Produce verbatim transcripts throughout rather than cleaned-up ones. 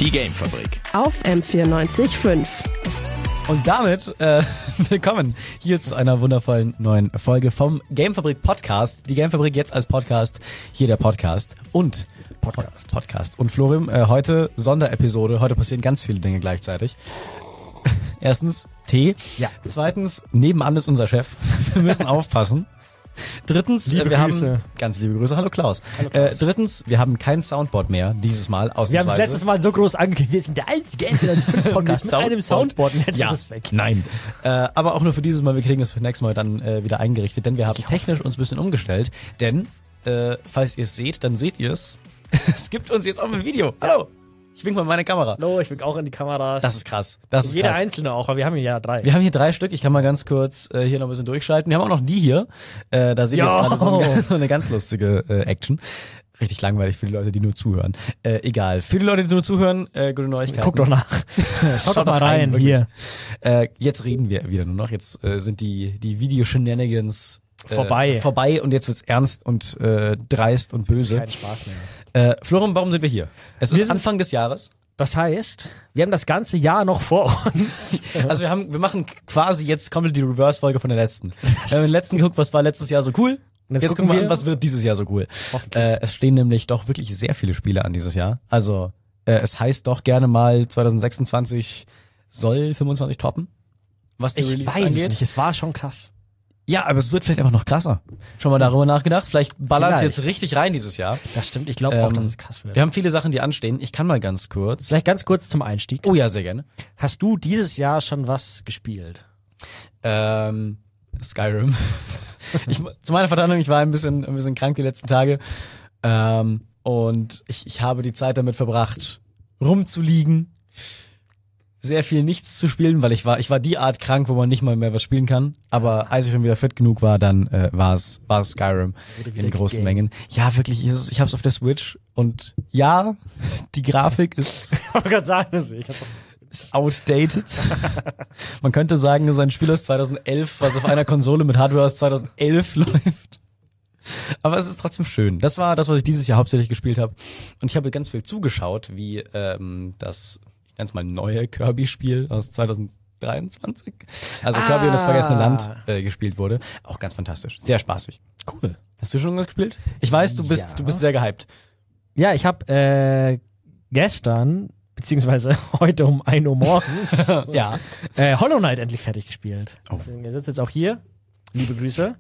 Die Gamefabrik. Auf M vierundneunzig Komma fünf. Und damit äh, willkommen hier zu einer wundervollen neuen Folge vom Gamefabrik Podcast. Die Gamefabrik jetzt als Podcast, hier der Podcast und Podcast. Podcast. Und Florim, äh, heute Sonderepisode. Heute passieren ganz viele Dinge gleichzeitig. Erstens Tee. Ja. Zweitens, nebenan ist unser Chef. Wir müssen aufpassen. Drittens, liebe äh, wir Grüße. haben ganz liebe Grüße. Hallo Klaus. Hallo Klaus. Äh, drittens, wir haben kein Soundboard mehr dieses Mal. Wir Ausnahmsweise. haben es letztes Mal so groß angekündigt, wir sind der einzige N vierundneunzig Komma fünf Podcast mit einem Soundboard und jetzt ja, ist es weg. Nein. Äh, aber auch nur für dieses Mal, wir kriegen es für nächstes Mal dann äh, wieder eingerichtet, denn wir haben technisch uns ein bisschen umgestellt. Denn, äh, falls ihr es seht, dann seht ihr es. Es gibt uns jetzt auch ein Video. Hallo. Ich wink mal meine Kamera. Hallo, ich wink auch in die Kameras. Das ist krass. Das ist Jeder krass. einzelne auch, aber wir haben hier ja drei. Wir haben hier drei Stück. Ich kann mal ganz kurz äh, hier noch ein bisschen durchschalten. Wir haben auch noch die hier. Äh, da seht ihr jetzt Jo. gerade so, eine- so eine ganz lustige äh, Action. Richtig langweilig für die Leute, die nur zuhören. Äh, egal. Für die Leute, die nur zuhören, äh, gute Neuigkeiten. Guck doch nach. Schaut doch mal rein, wirklich. hier. Äh, jetzt reden wir wieder nur noch. Jetzt äh, sind die die Video-Shenanigans äh, Vorbei. vorbei und jetzt wird's ernst und äh, dreist und böse. Kein Spaß mehr. Äh, Florim, warum sind wir hier? Es Wir ist sind- Anfang des Jahres. Das heißt, wir haben das ganze Jahr noch vor uns. Also wir haben, wir machen quasi jetzt komplett die Reverse-Folge von der letzten. Wir haben den letzten geguckt, was war letztes Jahr so cool. Und jetzt Jetzt gucken gucken wir wir- an, was wird dieses Jahr so cool. Hoffentlich. Äh, es stehen nämlich doch wirklich sehr viele Spiele an dieses Jahr. Also äh, es heißt doch gerne mal zwanzig sechsundzwanzig soll fünfundzwanzig toppen, was die Ich Release weiß angeht. es nicht, es war schon krass. Ja, aber es wird vielleicht einfach noch krasser. Schon mal darüber nachgedacht? Vielleicht ballert es Vielleicht. jetzt richtig rein dieses Jahr. Das stimmt, ich glaube auch, Ähm, dass es krass wird. Wir haben viele Sachen, die anstehen. Ich kann mal ganz kurz. Vielleicht ganz kurz zum Einstieg. Oh ja, sehr gerne. Hast du dieses Jahr schon was gespielt? Ähm, Skyrim. Ich, zu meiner Verteidigung, ich war ein bisschen, ein bisschen krank die letzten Tage. Ähm, und ich, ich habe die Zeit damit verbracht, rumzuliegen, sehr viel nichts zu spielen, weil ich war, ich war die Art krank, wo man nicht mal mehr was spielen kann. Aber als ich dann wieder fit genug war, dann äh, war es war es Skyrim Wurde wieder in großen gegamed. Mengen. Ja, wirklich, ich, ich habe es auf der Switch und ja, die Grafik ist Ich wollte gerade sagen, das ich. ist outdated. Man könnte sagen, es ist ein Spiel aus zweitausendelf, was auf einer Konsole mit Hardware aus zweitausendelf läuft. Aber es ist trotzdem schön. Das war das, was ich dieses Jahr hauptsächlich gespielt habe. Und ich habe ganz viel zugeschaut, wie ähm, das, ich nenne es mal neue Kirby-Spiel aus zweitausenddreiundzwanzig. Also Ah. Kirby und das vergessene Land äh, gespielt wurde. Auch ganz fantastisch. Sehr spaßig. Cool. Hast du schon was gespielt? Ich weiß, du bist, Ja. du bist sehr gehypt. Ja, ich habe äh, gestern, beziehungsweise heute um ein Uhr morgens, Ja. äh, Hollow Knight endlich fertig gespielt. Oh. Er sitzt jetzt auch hier. Liebe Grüße.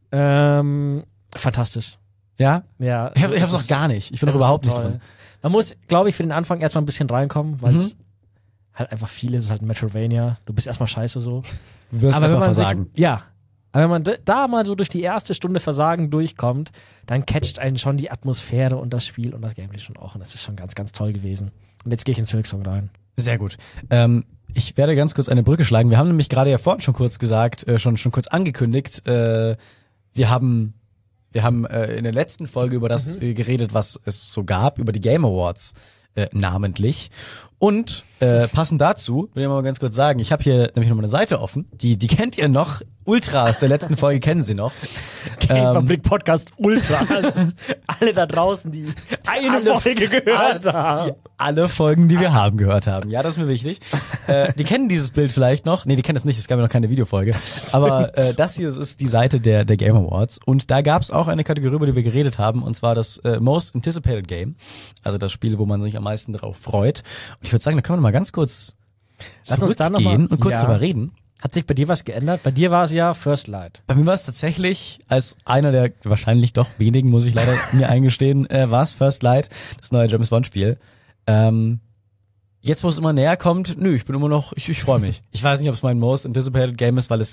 Ähm, fantastisch. Ja? Ja, Ich, hab, also ich hab's es noch ist- gar nicht. Ich bin es noch ist überhaupt so nicht toll. drin. Man muss, glaube ich, für den Anfang erstmal ein bisschen reinkommen, weil es Mhm. halt einfach viel ist. Es ist halt ein Metroidvania. Du bist erstmal scheiße so. Du wirst Aber wenn erstmal man versagen. Sich, ja. Aber wenn man d- da mal so durch die erste Stunde Versagen durchkommt, dann catcht einen schon die Atmosphäre und das Spiel und das Gameplay schon auch. Und das ist schon ganz, ganz toll gewesen. Und jetzt gehe ich in Silksong rein. Sehr gut. Ähm, ich werde ganz kurz eine Brücke schlagen. Wir haben nämlich gerade ja vorhin schon kurz gesagt, äh, schon schon kurz angekündigt, äh, wir haben wir haben äh, in der letzten Folge über das äh, geredet, was es so gab, über die Game Awards äh, namentlich. Und äh, passend dazu, will ich mal ganz kurz sagen, ich habe hier nämlich noch mal eine Seite offen, die die kennt ihr noch, Ultra aus der letzten Folge kennen sie noch. Gamefabrik Podcast Ultra. Alle da draußen, die eine alle- Folge gehört alle, haben. Die, alle Folgen, die wir haben, gehört haben. Ja, das ist mir wichtig. äh, die kennen dieses Bild vielleicht noch. Nee, die kennen es nicht, es gab ja noch keine Videofolge. Aber äh, das hier ist die Seite der der Game Awards. Und da gab es auch eine Kategorie, über die wir geredet haben, und zwar das äh, Most Anticipated Game. Also das Spiel, wo man sich am meisten darauf freut. Und ich würde sagen, da können wir mal ganz kurz Lass uns da noch zurückgehen mal- und kurz ja. drüber reden. Hat sich bei dir was geändert? Bei dir war es ja First Light. Bei mir war es tatsächlich, als einer der wahrscheinlich doch wenigen, muss ich leider mir eingestehen, äh, war es First Light, das neue James Bond Spiel. Ähm, jetzt, wo es immer näher kommt, nö, ich bin immer noch, ich, ich freue mich. Ich weiß nicht, ob es mein Most Anticipated Game ist, weil es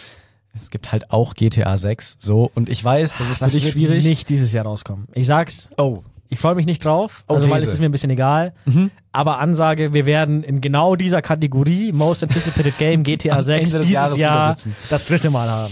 es gibt halt auch G T A sechs, so, und ich weiß, das ist für Das dich wird schwierig. nicht dieses Jahr rauskommen. Ich sag's, Oh, ich freue mich nicht drauf, Oh, also weil es These. ist mir ein bisschen egal. Mhm. Aber Ansage, wir werden in genau dieser Kategorie Most Anticipated Game G T A Am sechs Ende des dieses Jahres Jahr wieder sitzen. das dritte Mal haben.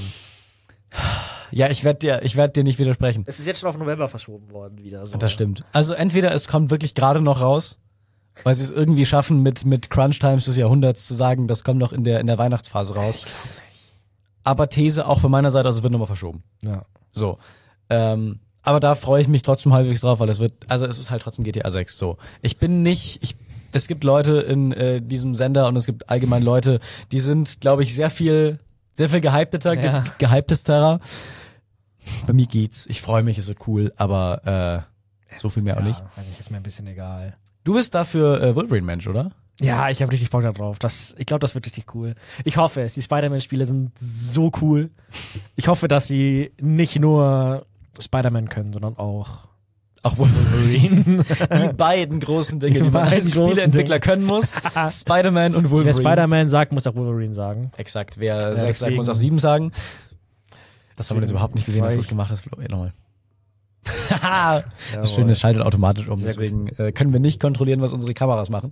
ja, ich werde dir, ich werde dir nicht widersprechen. Es ist jetzt schon auf November verschoben worden wieder. So. Das stimmt. Also entweder es kommt wirklich gerade noch raus, weil sie es irgendwie schaffen, mit mit Crunch Times des Jahrhunderts zu sagen, das kommt noch in der in der Weihnachtsphase raus. Aber These auch von meiner Seite, also es wird nochmal verschoben. Ja. So. Ähm, aber da freue ich mich trotzdem halbwegs drauf, weil es wird, also es ist halt trotzdem G T A sechs so. Ich bin nicht, ich, es gibt Leute in äh, diesem Sender und es gibt allgemein Leute, die sind, glaube ich, sehr viel, sehr viel gehypteter, Ja. ge gehyptesterer. Bei mir geht's. Ich freue mich, es wird cool, aber äh, so viel mehr auch nicht. Ja, eigentlich ist mir ein bisschen egal. Du bist dafür äh, Wolverine-Mensch, oder? Ja, ich habe richtig Bock da drauf. Das, ich glaube, das wird richtig cool. Ich hoffe es. Die Spider-Man-Spiele sind so cool. Ich hoffe, dass sie nicht nur Spider-Man können, sondern auch Auch Wolverine. Die beiden großen Dinge, die, Die man als beiden großen Spieleentwickler können muss. Spider-Man und Wer Wolverine. Spider-Man sagt, muss auch Wolverine sagen. Exakt. Wer sechs sagt, deswegen- muss auch sieben sagen. Das haben wir jetzt Deswegen überhaupt nicht gesehen, freu dass du das ich- gemacht hast. Flo. Ja, nochmal. Das Jawohl. Schöne, es schaltet automatisch um. Sehr Deswegen äh, können wir nicht kontrollieren, was unsere Kameras machen.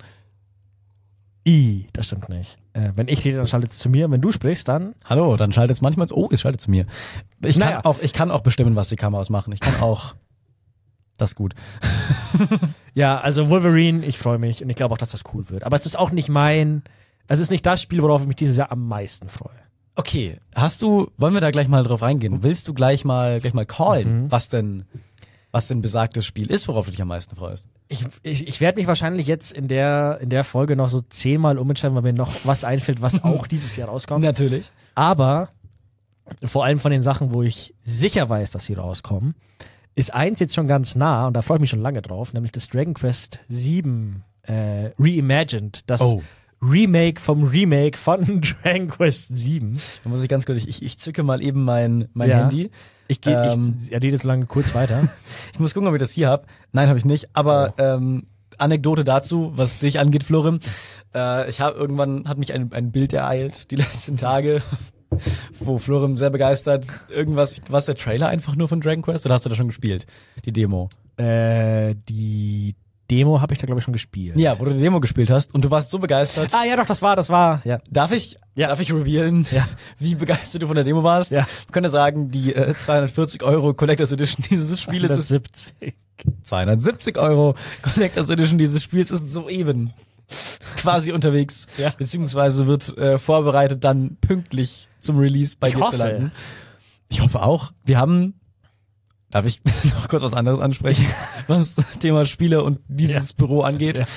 I, das stimmt nicht. Äh, wenn ich rede, dann schaltet es zu mir. Wenn du sprichst, dann Hallo, dann schaltet es manchmal. Oh, es schaltet zu mir. Ich kann, Naja. auch, ich kann auch bestimmen, was die Kameras machen. Ich kann auch. Das ist gut. ja, also Wolverine, ich freue mich und ich glaube auch, dass das cool wird. Aber es ist auch nicht mein, es ist nicht das Spiel, worauf ich mich dieses Jahr am meisten freue. Okay, hast du, wollen wir da gleich mal drauf reingehen? Willst du gleich mal, gleich mal callen, Mhm. was denn, was denn besagtes Spiel ist, worauf du dich am meisten freust? Ich, ich, ich werde mich wahrscheinlich jetzt in der, in der Folge noch so zehnmal umentscheiden, weil mir noch was einfällt, was auch dieses Jahr rauskommt. Natürlich. Aber vor allem von den Sachen, wo ich sicher weiß, dass sie rauskommen, ist eins jetzt schon ganz nah und da freue ich mich schon lange drauf, nämlich das Dragon Quest sieben äh, Reimagined, das Oh. Remake vom Remake von Dragon Quest sieben. Da muss ich ganz kurz, ich, ich zücke mal eben mein, mein Ja. Handy. Ich gehe, Ähm. ich rede so lange kurz weiter. Ich muss gucken, ob ich das hier habe. Nein, habe ich nicht. Aber ähm, Anekdote dazu, was dich angeht, Florim. Äh, ich habe irgendwann hat mich ein, ein Bild ereilt die letzten Tage, wo Florim sehr begeistert. Irgendwas, was der Trailer einfach nur von Dragon Quest oder hast du da schon gespielt? Die Demo. äh, die Demo habe ich da, glaube ich, schon gespielt. Ja, wo du die Demo gespielt hast und du warst so begeistert. Ah, ja, doch, das war, das war, ja. Darf ich, Ja. darf ich revealen, Ja. wie begeistert du von der Demo warst? Ja. Ich könnte sagen, die äh, zweihundertvierzig Euro Collectors Edition dieses Spieles ist hundertsiebzig. zweihundertsiebzig Euro Collectors Edition dieses Spiels ist soeben quasi unterwegs, Ja. beziehungsweise wird äh, vorbereitet, dann pünktlich zum Release bei Ich dir zu hoffe. landen. Ich hoffe auch. Wir haben, darf ich noch kurz was anderes ansprechen, was das Thema Spiele und dieses Ja. Büro angeht? Ja.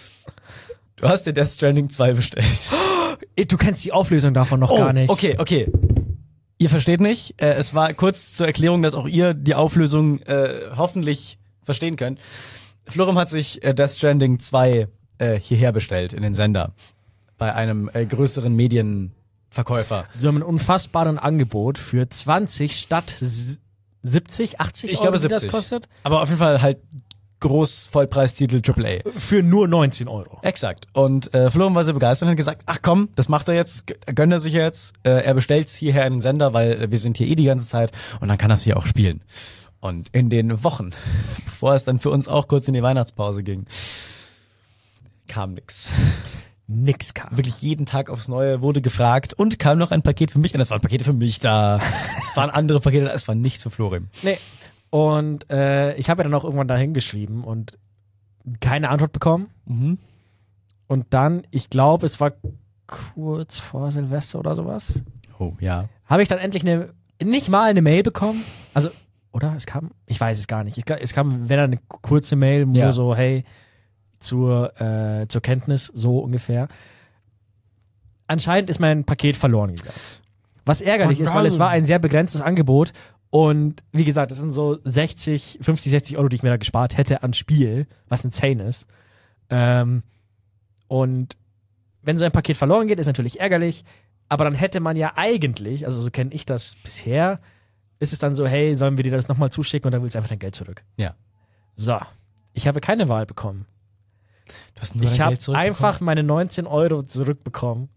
Du hast dir Death Stranding zwei bestellt. Ey, Du kennst die Auflösung davon noch Oh, gar nicht. okay, okay. Ihr versteht nicht. Äh, es war kurz zur Erklärung, dass auch ihr die Auflösung äh, hoffentlich verstehen könnt. Florim hat sich äh, Death Stranding zwei äh, hierher bestellt in den Sender bei einem äh, größeren Medienverkäufer. Sie haben ein unfassbares Angebot für zwanzig statt s- siebzig, achtzig Ich Euro, glaube die das siebzig. kostet. Aber auf jeden Fall halt groß Vollpreistitel Triple A. Für nur neunzehn Euro. Exakt. Und äh, Florim war sehr begeistert und hat gesagt, ach komm, das macht er jetzt, g- gönnt er sich jetzt. Äh, er bestellt's hierher in den Sender, weil äh, wir sind hier eh die ganze Zeit und dann kann er es hier auch spielen. Und in den Wochen, bevor es dann für uns auch kurz in die Weihnachtspause ging, kam nix. Nix kam. Wirklich jeden Tag aufs Neue wurde gefragt und kam noch ein Paket für mich und es waren Pakete für mich da. Es waren andere Pakete da, es war nichts für Florim. Nee. Und äh, ich habe ja dann auch irgendwann da hingeschrieben und keine Antwort bekommen. Mhm. Und dann, ich glaube, es war kurz vor Silvester oder sowas, Oh, ja. habe ich dann endlich eine, nicht mal eine Mail bekommen. Also, oder? Es kam, ich weiß es gar nicht. Ich, glaub, es kam, wenn dann eine kurze Mail, nur Ja. so, hey, zur, äh, zur Kenntnis, so ungefähr. Anscheinend ist mein Paket verloren gegangen. Was ärgerlich Oh ist, weil es nein. war ein sehr begrenztes Angebot. Und wie gesagt, das sind so sechzig, fünfzig, sechzig Euro, die ich mir da gespart hätte an Spiel, was insane ist. Ähm, und wenn so ein Paket verloren geht, ist natürlich ärgerlich. Aber dann hätte man ja eigentlich, also so kenne ich das bisher, ist es dann so, hey, sollen wir dir das nochmal zuschicken und dann willst du einfach dein Geld zurück. Ja. So, ich habe keine Wahl bekommen. Du hast nur Ich dein habe Geld zurückbekommen? einfach meine neunzehn Euro zurückbekommen.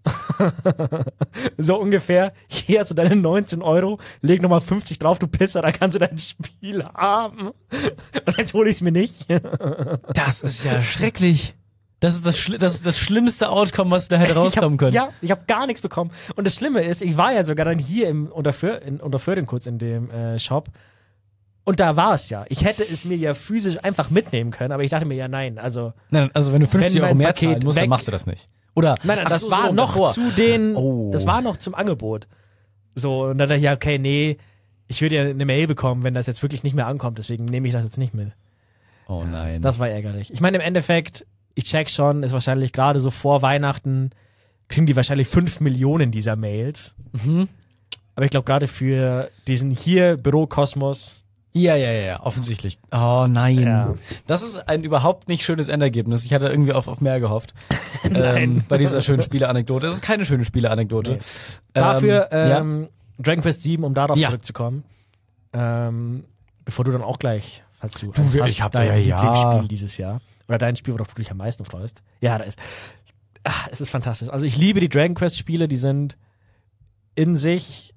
So ungefähr, hier hast du deine neunzehn Euro, leg nochmal fünfzig drauf, du Pisser, dann kannst du dein Spiel haben. Und jetzt hole ich es mir nicht. Das ist ja schrecklich. Das ist das, Schli das, ist das schlimmste Outcome, was da hätte rauskommen ich hab, können. Ja, ich habe gar nichts bekommen. Und das Schlimme ist, ich war ja sogar dann hier im Unterför in Unterföhring kurz in dem äh, Shop. Und da war es ja. Ich hätte es mir ja physisch einfach mitnehmen können, aber ich dachte mir ja, nein, also Nein, also wenn du fünfzig Wenn mein Euro mehr Paket zahlen musst, dann weg- machst du das nicht. Oder? Nein, nein, Ach das so, war so, noch davor. zu den, Oh. das war noch zum Angebot. So, und dann dachte ich, ja, okay, nee, ich würde ja eine Mail bekommen, wenn das jetzt wirklich nicht mehr ankommt, deswegen nehme ich das jetzt nicht mit. Oh nein. Das war ärgerlich. Ich meine, im Endeffekt, ich check schon, ist wahrscheinlich gerade so vor Weihnachten, kriegen die wahrscheinlich fünf Millionen dieser Mails. Mhm. Aber ich glaube, gerade für diesen hier Bürokosmos. Ja, ja, ja, offensichtlich. Oh nein. Ja. Das ist ein überhaupt nicht schönes Endergebnis. Ich hatte irgendwie auf, auf mehr gehofft. Nein. Ähm, bei dieser schönen Spieleanekdote. Das ist keine schöne Spieleanekdote. Nee. Dafür ähm, ähm, Dragon Quest sieben, um darauf Ja. zurückzukommen. Ähm, bevor du dann auch gleich, falls du, Du, eins ich hast, hab dein da ja, Lieblingsspiel ja. dieses Jahr. Oder dein Spiel, worauf du dich am meisten freust. Ja, da ist. Ach, es ist fantastisch. Also ich liebe die Dragon Quest Spiele, die sind in sich,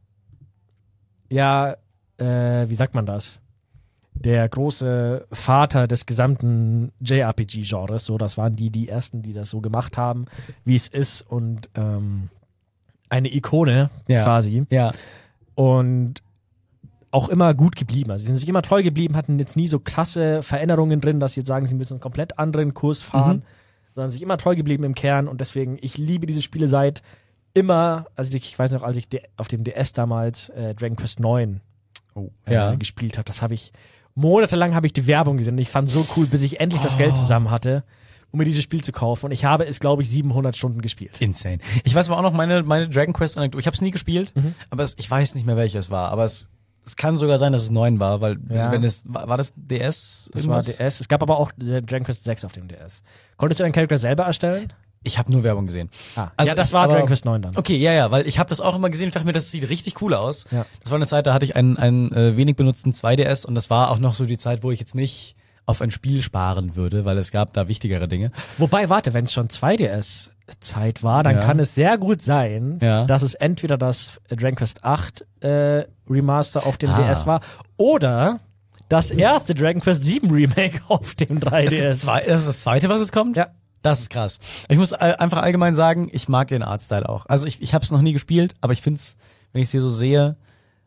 ja, äh, wie sagt man das? Der große Vater des gesamten J R P G-Genres. So, das waren die, die ersten, die das so gemacht haben, wie es ist und ähm, eine Ikone Ja. quasi. Ja. Und auch immer gut geblieben. Also sie sind sich immer treu geblieben, hatten jetzt nie so krasse Veränderungen drin, dass sie jetzt sagen, sie müssen einen komplett anderen Kurs fahren, Mhm. sondern sich immer treu geblieben im Kern und deswegen, ich liebe diese Spiele seit immer, also ich, ich weiß noch, als ich de- auf dem D S damals äh, Dragon Quest neun Oh. äh, Ja. gespielt habe, das habe ich, monatelang habe ich die Werbung gesehen und ich fand so cool, bis ich endlich das Oh. Geld zusammen hatte, um mir dieses Spiel zu kaufen und ich habe es, glaube ich, siebenhundert Stunden gespielt. Insane. Ich weiß aber auch noch meine, meine Dragon Quest Anekdote. Ich habe es nie gespielt, Mhm. aber es, ich weiß nicht mehr, welches war. Aber es, es kann sogar sein, dass es neun war, weil Ja. wenn es, war, war das D S? Das war irgendwas? D S. Es gab aber auch äh, Dragon Quest sechs auf dem D S. Konntest du deinen Charakter selber erstellen? Ich habe nur Werbung gesehen. Ah, Also ja, das ich- war aber- Dragon Quest neun dann. Okay, ja, ja, weil ich habe das auch immer gesehen und dachte mir, das sieht richtig cool aus. Ja. Das war eine Zeit, da hatte ich einen, einen äh, wenig benutzten zwei D S und das war auch noch so die Zeit, wo ich jetzt nicht auf ein Spiel sparen würde, weil es gab da wichtigere Dinge. Wobei, warte, wenn es schon zwei D S-Zeit war, dann Ja. kann es sehr gut sein, Ja. dass es entweder das Dragon Quest acht äh, Remaster auf dem Ah. D S war oder das erste Dragon Quest sieben Remake auf dem drei Es D gibt S. zwei, das ist das zweite, was es kommt? Ja. Das ist krass. Ich muss all- einfach allgemein sagen, ich mag den Artstyle auch. Also ich, ich habe es noch nie gespielt, aber ich find's, wenn ich es hier so sehe,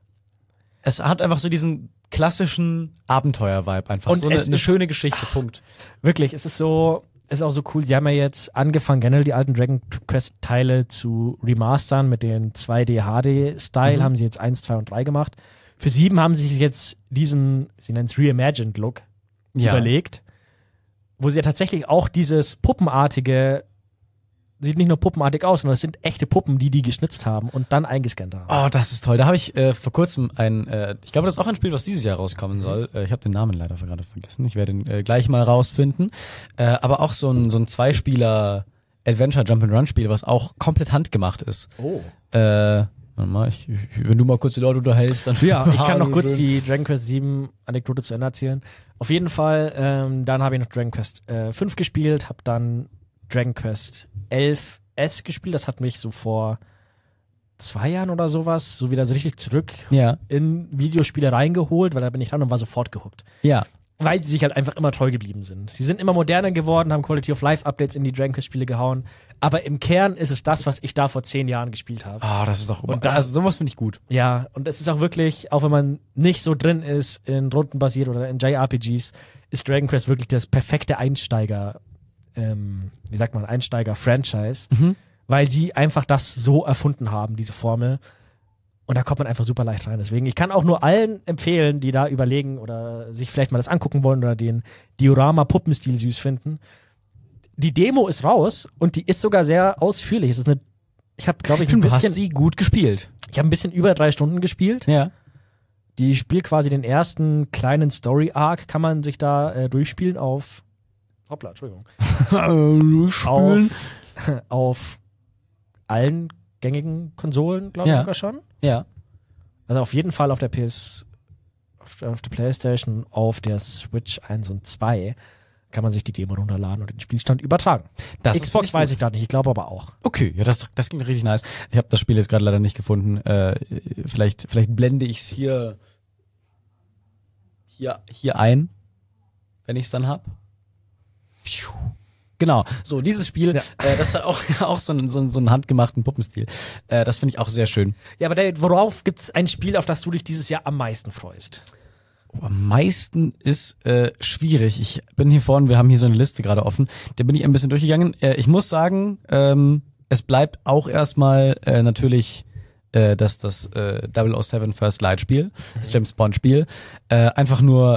es hat einfach so diesen klassischen Abenteuer-Vibe einfach. Und so eine, es eine ist- schöne Geschichte, Punkt. Wirklich, es ist so, es ist auch so cool. Sie haben ja jetzt angefangen, generell die alten Dragon Quest-Teile zu remastern mit den zwei D H D-Style. Mhm. Haben sie jetzt eins, zwei und drei gemacht. Für sieben haben sie sich jetzt diesen, sie nennen es Reimagined-Look Ja. überlegt, wo sie ja tatsächlich auch dieses Puppenartige, sieht nicht nur puppenartig aus, sondern es sind echte Puppen, die die geschnitzt haben und dann eingescannt haben. Oh, das ist toll. Da habe ich äh, vor kurzem ein, äh, ich glaube, das ist auch ein Spiel, was dieses Jahr rauskommen soll. Äh, ich habe den Namen leider gerade vergessen. Ich werde ihn äh, gleich mal rausfinden. Äh, aber auch so ein, so ein Zweispieler Adventure Jump-and-Run Spiel, was auch komplett handgemacht ist. Oh. Äh, warte mal, ich, ich, wenn du mal kurz die Leute unterhältst, dann Ja, ich kann noch Hallo, kurz schön. die Dragon Quest sieben Anekdote zu Ende erzählen. Auf jeden Fall, ähm, dann habe ich noch Dragon Quest äh, fünf gespielt, habe dann Dragon Quest elf S gespielt. Das hat mich so vor zwei Jahren oder sowas so wieder so richtig zurück Ja, in Videospiele reingeholt, weil da bin ich dran und war sofort gehuckt. ja. Weil sie sich halt einfach immer treu geblieben sind. Sie sind immer moderner geworden, haben Quality of Life Updates in die Dragon Quest Spiele gehauen. Aber im Kern ist es das, was ich da vor zehn Jahren gespielt habe. Ah, das ist doch Und das- also sowas finde ich gut. Ja, und es ist auch wirklich, auch wenn man nicht so drin ist in rundenbasiert oder in J R P Gs, ist Dragon Quest wirklich das perfekte Einsteiger, ähm, wie sagt man, Einsteiger-Franchise, Mhm. weil sie einfach das so erfunden haben, diese Formel. Und da kommt man einfach super leicht rein. Deswegen, ich kann auch nur allen empfehlen, die da überlegen oder sich vielleicht mal das angucken wollen oder den Diorama-Puppenstil süß finden. Die Demo ist raus und die ist sogar sehr ausführlich. Es ist eine, ich habe, glaube ich, ein Stimmt, du hast bisschen, sie gut gespielt. ich habe ein bisschen über drei Stunden gespielt. Ja. Die spielt quasi den ersten kleinen Story-Arc, kann man sich da äh, durchspielen auf, hoppla, Entschuldigung, Spülen. auf, auf allen gängigen Konsolen, glaube ich Ja. sogar schon. Ja. Also auf jeden Fall auf der P S, auf der, auf der Playstation, auf der Switch eins und zwei kann man sich die Demo runterladen und den Spielstand übertragen. Das ist, Xbox finde ich weiß ich gerade nicht, ich glaube aber auch. Okay, ja, das, das klingt richtig nice. Ich habe das Spiel jetzt gerade leider nicht gefunden. Äh, vielleicht, vielleicht blende ich es hier, hier, hier ein, wenn ich es dann hab. Pfiuh. Genau, so dieses Spiel, Ja. äh, das hat auch, auch so einen, so einen, so einen handgemachten Puppenstil. Äh, das finde ich auch sehr schön. Ja, aber David, worauf gibt es ein Spiel, auf das du dich dieses Jahr am meisten freust? Oh, am meisten ist äh, schwierig. Ich bin hier vorne, wir haben hier so eine Liste gerade offen. Da bin ich ein bisschen durchgegangen. Äh, ich muss sagen, ähm, es bleibt auch erstmal äh, natürlich äh, das das äh, double oh seven First Light Spiel, das James Bond Spiel. Äh, einfach nur,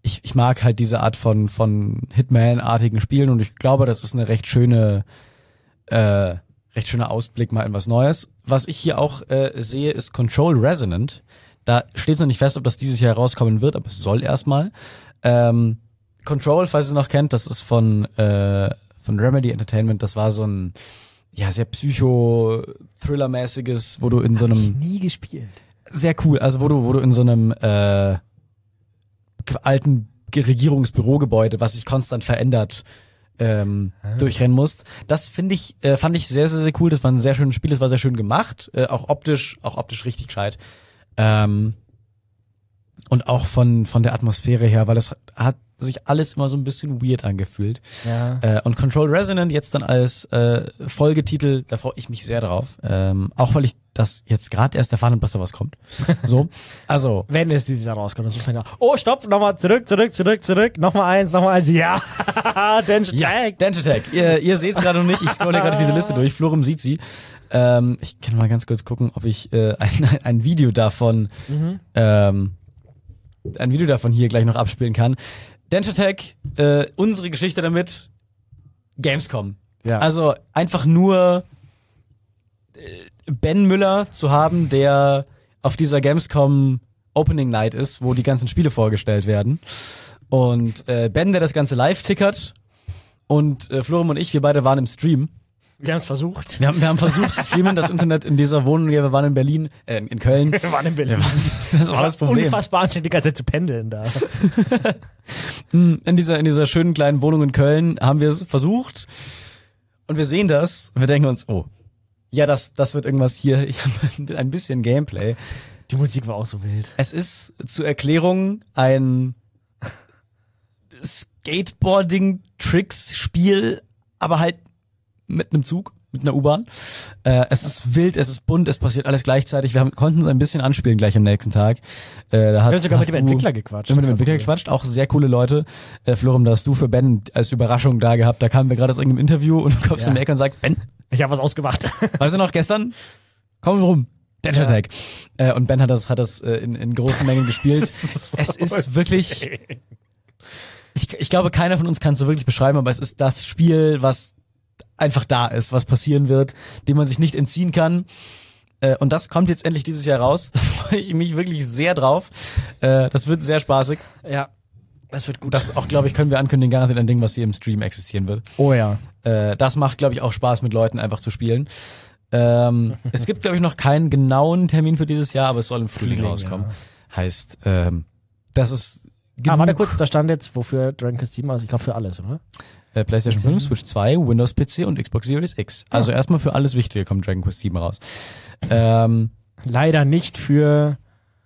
ich, ich mag halt diese Art von, von Hitman-artigen Spielen und ich glaube, das ist eine recht schöne, äh, recht schöner Ausblick mal in was Neues. Was ich hier auch äh, sehe, ist Control Resonant. Da steht noch nicht fest, ob das dieses Jahr rauskommen wird, aber es soll erstmal. Ähm, Control, falls ihr es noch kennt, das ist von, äh, von Remedy Entertainment. Das war so ein, ja, sehr Psycho-Thriller-mäßiges, wo du in so einem... nie gespielt. Sehr cool, also wo du, wo du in so einem äh, alten Regierungsbürogebäude, was sich konstant verändert, ähm, ah. durchrennen musst. Das finde ich, äh, fand ich sehr, sehr, sehr cool. Das war ein sehr schönes Spiel, das war sehr schön gemacht, äh, auch optisch, auch optisch richtig gescheit. Ähm, und auch von von der Atmosphäre her, weil es hat, hat sich alles immer so ein bisschen weird angefühlt. Ja. Äh, und Control Resonant jetzt dann als äh, Folgetitel, da freue ich mich sehr drauf. Ähm, auch weil ich das jetzt gerade erst erfahren habe, dass da was kommt. So, also. Wenn es dieses Jahr rauskommt, das ist länger. Oh, stopp, nochmal zurück, zurück, zurück, zurück. Nochmal eins, nochmal eins. Ja, Densho Ja, Tag. Densho Tag. Ihr, ihr seht es gerade noch nicht. Ich scrolle gerade diese Liste durch. Florum sieht sie. Ähm, ich kann mal ganz kurz gucken, ob ich äh, ein, ein Video davon, Mhm. ähm, ein Video davon hier gleich noch abspielen kann. Densho Tag, äh, unsere Geschichte damit, Gamescom. Ja. Also einfach nur äh, Ben Müller zu haben, der auf dieser Gamescom Opening Night ist, wo die ganzen Spiele vorgestellt werden. Und äh, Ben, der das Ganze live tickert. Und äh, Florim und ich, wir beide waren im Stream. Wir haben es versucht. Wir haben, wir haben versucht zu streamen, das Internet in dieser Wohnung. Wir waren in Berlin, äh, in Köln. Wir waren in Berlin. Das war das Problem. Unfassbar anständiger als zu pendeln da. In dieser, in dieser schönen kleinen Wohnung in Köln haben wir es versucht. Und wir sehen das und wir denken uns, oh, ja, das, das wird irgendwas hier, ich habe ein bisschen Gameplay. Die Musik war auch so wild. Es ist zur Erklärung ein Skateboarding-Tricks-Spiel, aber halt mit einem Zug, mit einer U-Bahn. Äh, es ist wild, es ist bunt, es passiert alles gleichzeitig. Wir haben, konnten es ein bisschen anspielen gleich am nächsten Tag. Äh, da hat, Wir haben sogar mit hast dem du- Entwickler gequatscht. Wir haben mit dem Entwickler gequatscht, auch sehr coole Leute. Äh, Florim, da hast du für Ben als Überraschung da gehabt. Da kamen wir gerade aus irgendeinem Interview und du kommst Ja. um die Ecke und sagst, Ben, Ich habe was ausgemacht. weißt du noch, gestern? Komm rum. Densho Ja. Tag. Äh, und Ben hat das, hat das äh, in, in großen Mengen gespielt. Es ist wirklich, ich, ich glaube, keiner von uns kann es so wirklich beschreiben, aber es ist das Spiel, was einfach da ist, was passieren wird, dem man sich nicht entziehen kann. Äh, und das kommt jetzt endlich dieses Jahr raus. Da freue ich mich wirklich sehr drauf. Äh, das wird sehr spaßig. Ja, das wird gut. Das auch, glaube ich, können wir ankündigen, garantiert ein Ding, was hier im Stream existieren wird. Oh ja. Äh, das macht, glaube ich, auch Spaß, mit Leuten einfach zu spielen. Ähm, es gibt, glaube ich, noch keinen genauen Termin für dieses Jahr, aber es soll im Frühling Frühling, rauskommen. ja. Heißt, ähm, das ist Ah, genug. warte kurz, da stand jetzt, wofür Dragon Quest sieben, also ich glaube für alles, oder? Äh, PlayStation fünf, Switch zwei, Windows P C und Xbox Series X. Also erstmal für alles Wichtige kommt Dragon Quest sieben raus. Ähm, Leider nicht für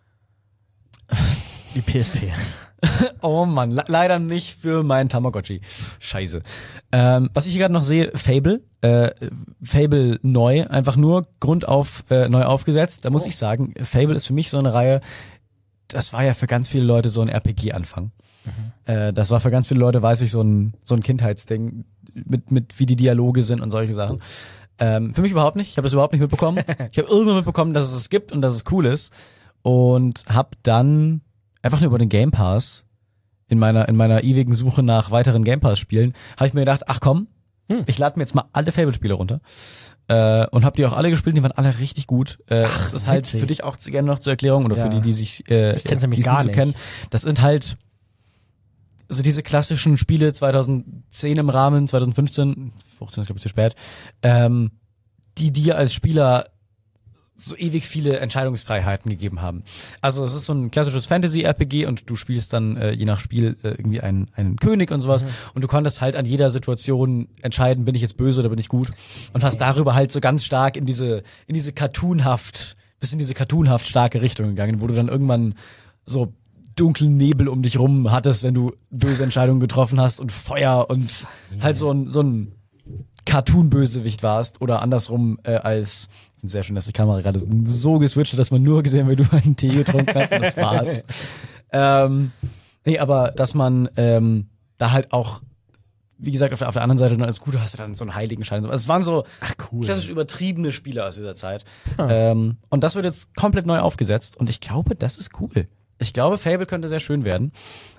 die P S P. oh Mann, le leider nicht für meinen Tamagotchi. Scheiße. Ähm, was ich hier gerade noch sehe, Fable. Äh, Fable neu, einfach nur Grund auf äh, neu aufgesetzt. Da muss Oh. ich sagen, Fable ist für mich so eine Reihe, das war ja für ganz viele Leute so ein R P G-Anfang. Äh, das war für ganz viele Leute, weiß ich, so ein so ein Kindheitsding, mit mit wie die Dialoge sind und solche Sachen. Ähm, für mich überhaupt nicht. Ich habe das überhaupt nicht mitbekommen. Ich habe irgendwann mitbekommen, dass es es gibt und dass es cool ist und habe dann einfach nur über den Game Pass in meiner in meiner ewigen Suche nach weiteren Game Pass Spielen habe ich mir gedacht, ach komm, Hm. ich lade mir jetzt mal alle Fable Spiele runter. Äh, und habe die auch alle gespielt, die waren alle richtig gut. Äh, Ach, es ist halt witzig. für dich auch zu, gerne noch zur Erklärung oder Ja. für die, die sich äh, Ich kenn's nämlich die es gar nicht so nicht. kennen. Das sind halt so diese klassischen Spiele zweitausendzehn im Rahmen, zweitausendfünfzehn, fünfzehn ist glaube ich zu spät, ähm, die dir als Spieler so ewig viele Entscheidungsfreiheiten gegeben haben. Also es ist so ein klassisches Fantasy-R P G und du spielst dann äh, je nach Spiel äh, irgendwie einen, einen König und sowas Mhm. und du konntest halt an jeder Situation entscheiden, bin ich jetzt böse oder bin ich gut und hast darüber halt so ganz stark in diese in diese cartoonhaft, bis in diese cartoonhaft starke Richtung gegangen, wo du dann irgendwann so dunklen Nebel um dich rum hattest, wenn du böse Entscheidungen getroffen hast und Feuer und halt so ein so ein Cartoon-Bösewicht warst oder andersrum äh, als, ich finde sehr schön, dass die Kamera gerade so geswitcht hat, dass man nur gesehen, wie du einen Tee getrunken hast und das war's. ähm, nee, aber dass man ähm, da halt auch, wie gesagt, auf der, auf der anderen Seite dann als Gute hast du dann so einen Heiligenschein. Also es waren so Ach cool. klassisch übertriebene Spiele aus dieser Zeit. Ähm, und das wird jetzt komplett neu aufgesetzt und ich glaube, das ist cool. Ich glaube, Fable könnte sehr schön werden.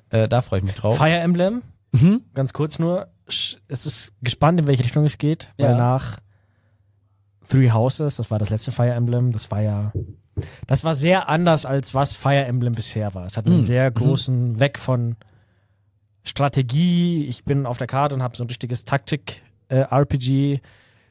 Äh, da freue ich mich drauf. Fire Emblem, Mhm. ganz kurz nur, sch- es ist gespannt, in welche Richtung es geht, weil Ja. nach Three Houses, das war das letzte Fire Emblem, das war ja, das war sehr anders, als was Fire Emblem bisher war. Es hat einen Mhm. sehr großen Weg von Strategie, ich bin auf der Karte und habe so ein richtiges Taktik-R P G,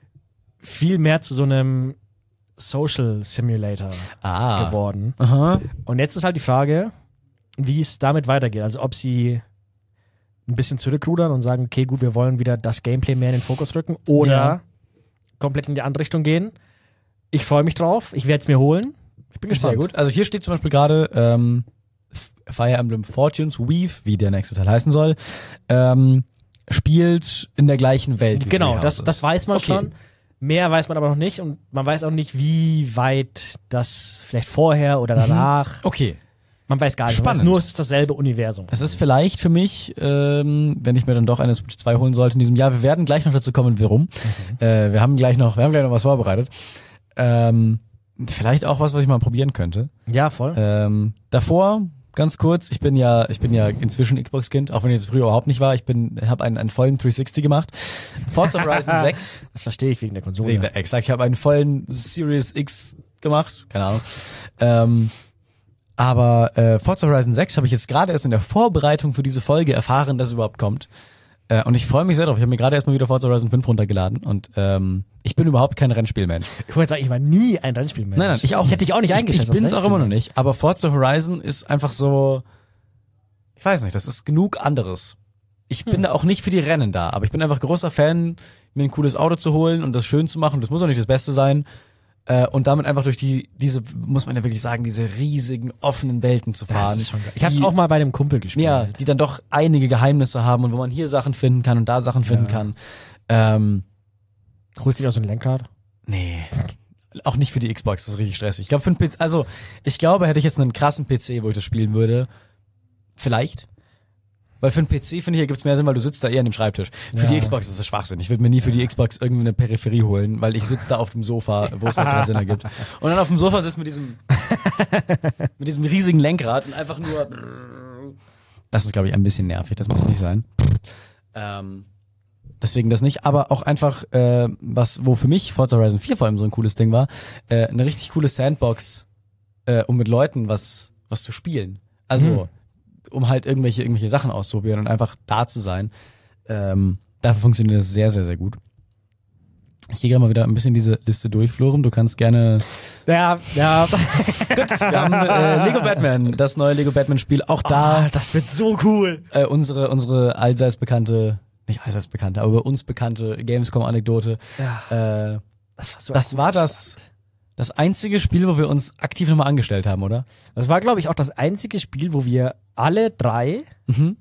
viel mehr zu so einem Social Simulator Ah. geworden. Aha. Und jetzt ist halt die Frage, wie es damit weitergeht. Also ob sie ein bisschen zurückrudern und sagen, okay, gut, wir wollen wieder das Gameplay mehr in den Fokus rücken oder Ja. komplett in die andere Richtung gehen. Ich freue mich drauf. Ich werde es mir holen. Ich bin gespannt. Sehr gut. Also hier steht zum Beispiel gerade ähm, F- Fire Emblem Fortunes Weave, wie der nächste Teil heißen soll, ähm, spielt in der gleichen Welt. Wie Genau, Three das, Houses. das weiß man Okay. schon. Mehr weiß man aber noch nicht und man weiß auch nicht, wie weit das vielleicht vorher oder danach. Okay. Man weiß gar nicht. Man weiß Spannend. nur, es ist dasselbe Universum. Es ist vielleicht für mich, ähm, wenn ich mir dann doch eine Switch zwei holen sollte in diesem Jahr, wir werden gleich noch dazu kommen, warum. Mhm. Äh, wir haben gleich noch, wir haben gleich noch was vorbereitet. Ähm, vielleicht auch was, was ich mal probieren könnte. Ja, voll. Ähm, davor, ganz kurz, ich bin ja, ich bin ja inzwischen Xbox-Kind, auch wenn ich das früher überhaupt nicht war. Ich bin, habe einen, einen vollen dreihundertsechzig gemacht. Forza Horizon sechs. Das verstehe ich wegen der Konsole. Wegen der, exakt, ich habe einen vollen Series X gemacht, keine Ahnung. Ähm, aber äh, Forza Horizon sechs habe ich jetzt gerade erst in der Vorbereitung für diese Folge erfahren, dass es überhaupt kommt. Äh, und ich freue mich sehr drauf. Ich habe mir gerade erst mal wieder Forza Horizon fünf runtergeladen und ähm, ich bin überhaupt kein Rennspielmensch. Ich wollte sagen, ich war nie ein Rennspielmensch. Nein, nein, ich auch Ich hätte dich auch nicht Ich, eingeschätzt. ich bin es als auch immer noch Rennspielmensch. nicht. Aber Forza Horizon ist einfach so, ich weiß nicht, das ist genug anderes. Ich bin Hm. da auch nicht für die Rennen da, aber ich bin einfach großer Fan, mir ein cooles Auto zu holen und das schön zu machen. Das muss auch nicht das Beste sein. Äh, und damit einfach durch die, diese, muss man ja wirklich sagen, diese riesigen, offenen Welten zu Das fahren. ist schon geil. Ich habe es Die- auch mal bei dem Kumpel gespielt. Ja, die dann doch einige Geheimnisse haben und wo man hier Sachen finden kann und da Sachen finden Ja. kann. Ähm, Holst du dir auch so ein Lenkrad? Nee. Auch nicht für die Xbox, das ist richtig stressig. Ich glaube, für einen P C, also ich glaube, hätte ich jetzt einen krassen P C, wo ich das spielen würde, vielleicht. Weil für einen P C, finde ich, ergibt es mehr Sinn, weil du sitzt da eher an dem Schreibtisch. Für Ja. die Xbox ist das Schwachsinn. Ich würde mir nie für die Xbox irgendeine Peripherie holen, weil ich sitze da auf dem Sofa, wo es halt keinen Sinn ergibt. Und dann auf dem Sofa sitzt mit diesem mit diesem riesigen Lenkrad und einfach nur das ist, glaube ich, ein bisschen nervig. Das muss nicht sein. Ähm, deswegen das nicht. Aber auch einfach, äh, was, wo für mich Forza Horizon vier vor allem so ein cooles Ding war, äh, eine richtig coole Sandbox, äh, um mit Leuten was, was zu spielen. Also, Mhm. um halt irgendwelche, irgendwelche Sachen auszuprobieren und einfach da zu sein. Ähm, dafür funktioniert das sehr, sehr, sehr gut. Ich gehe gerade mal wieder ein bisschen diese Liste durch, Florim. Du kannst gerne. Ja, ja. Gut, wir haben äh, Lego Batman, das neue Lego Batman Spiel. Auch da Ah, das wird so cool. äh, unsere unsere allseits bekannte, nicht allseits bekannte, aber bei uns bekannte Gamescom-Anekdote. Ja, Äh, das war so das war das das einzige Spiel, wo wir uns aktiv nochmal angestellt haben, oder? Das war, glaube ich, auch das einzige Spiel, wo wir alle drei Mhm.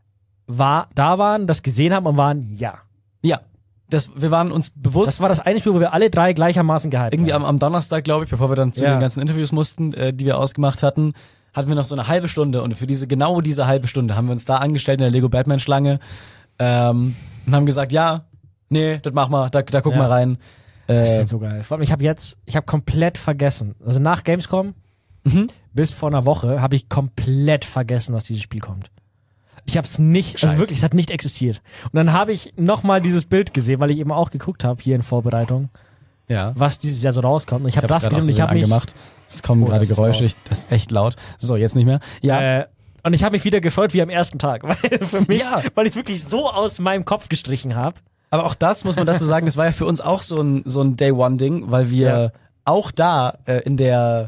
war, da waren, das gesehen haben und waren, ja. Ja, das, wir waren uns bewusst. Das war das eine Spiel, wo wir alle drei gleichermaßen gehypt irgendwie am, waren. am Donnerstag, glaube ich, bevor wir dann zu Ja. den ganzen Interviews mussten, äh, die wir ausgemacht hatten, hatten wir noch so eine halbe Stunde und für diese genau diese halbe Stunde haben wir uns da angestellt in der Lego Batman Schlange ähm, und haben gesagt, ja, nee, das mach mal, da, da guck Ja. mal rein. Das Äh, wird so geil. Vor allem, ich habe jetzt, ich habe komplett vergessen. Also nach Gamescom mhm. bis vor einer Woche habe ich komplett vergessen, dass dieses Spiel kommt. Ich habe es nicht, also Gescheit. wirklich, es hat nicht existiert. Und dann habe ich nochmal dieses Bild gesehen, weil ich eben auch geguckt habe hier in Vorbereitung, Ja. was dieses Jahr so rauskommt. Und ich habe hab's das grad gesehen und aus ich habe Versehen mich, angemacht. Es kommen Oh, gerade das ist Geräusche, laut. ich, das ist echt laut. So, jetzt nicht mehr. Ja. äh, und ich habe mich wieder gefreut wie am ersten Tag, weil für mich, Ja. weil ich es wirklich so aus meinem Kopf gestrichen habe. Aber auch das muss man dazu sagen, das war ja für uns auch so ein so ein Day One Ding, weil wir Ja. auch da äh, in der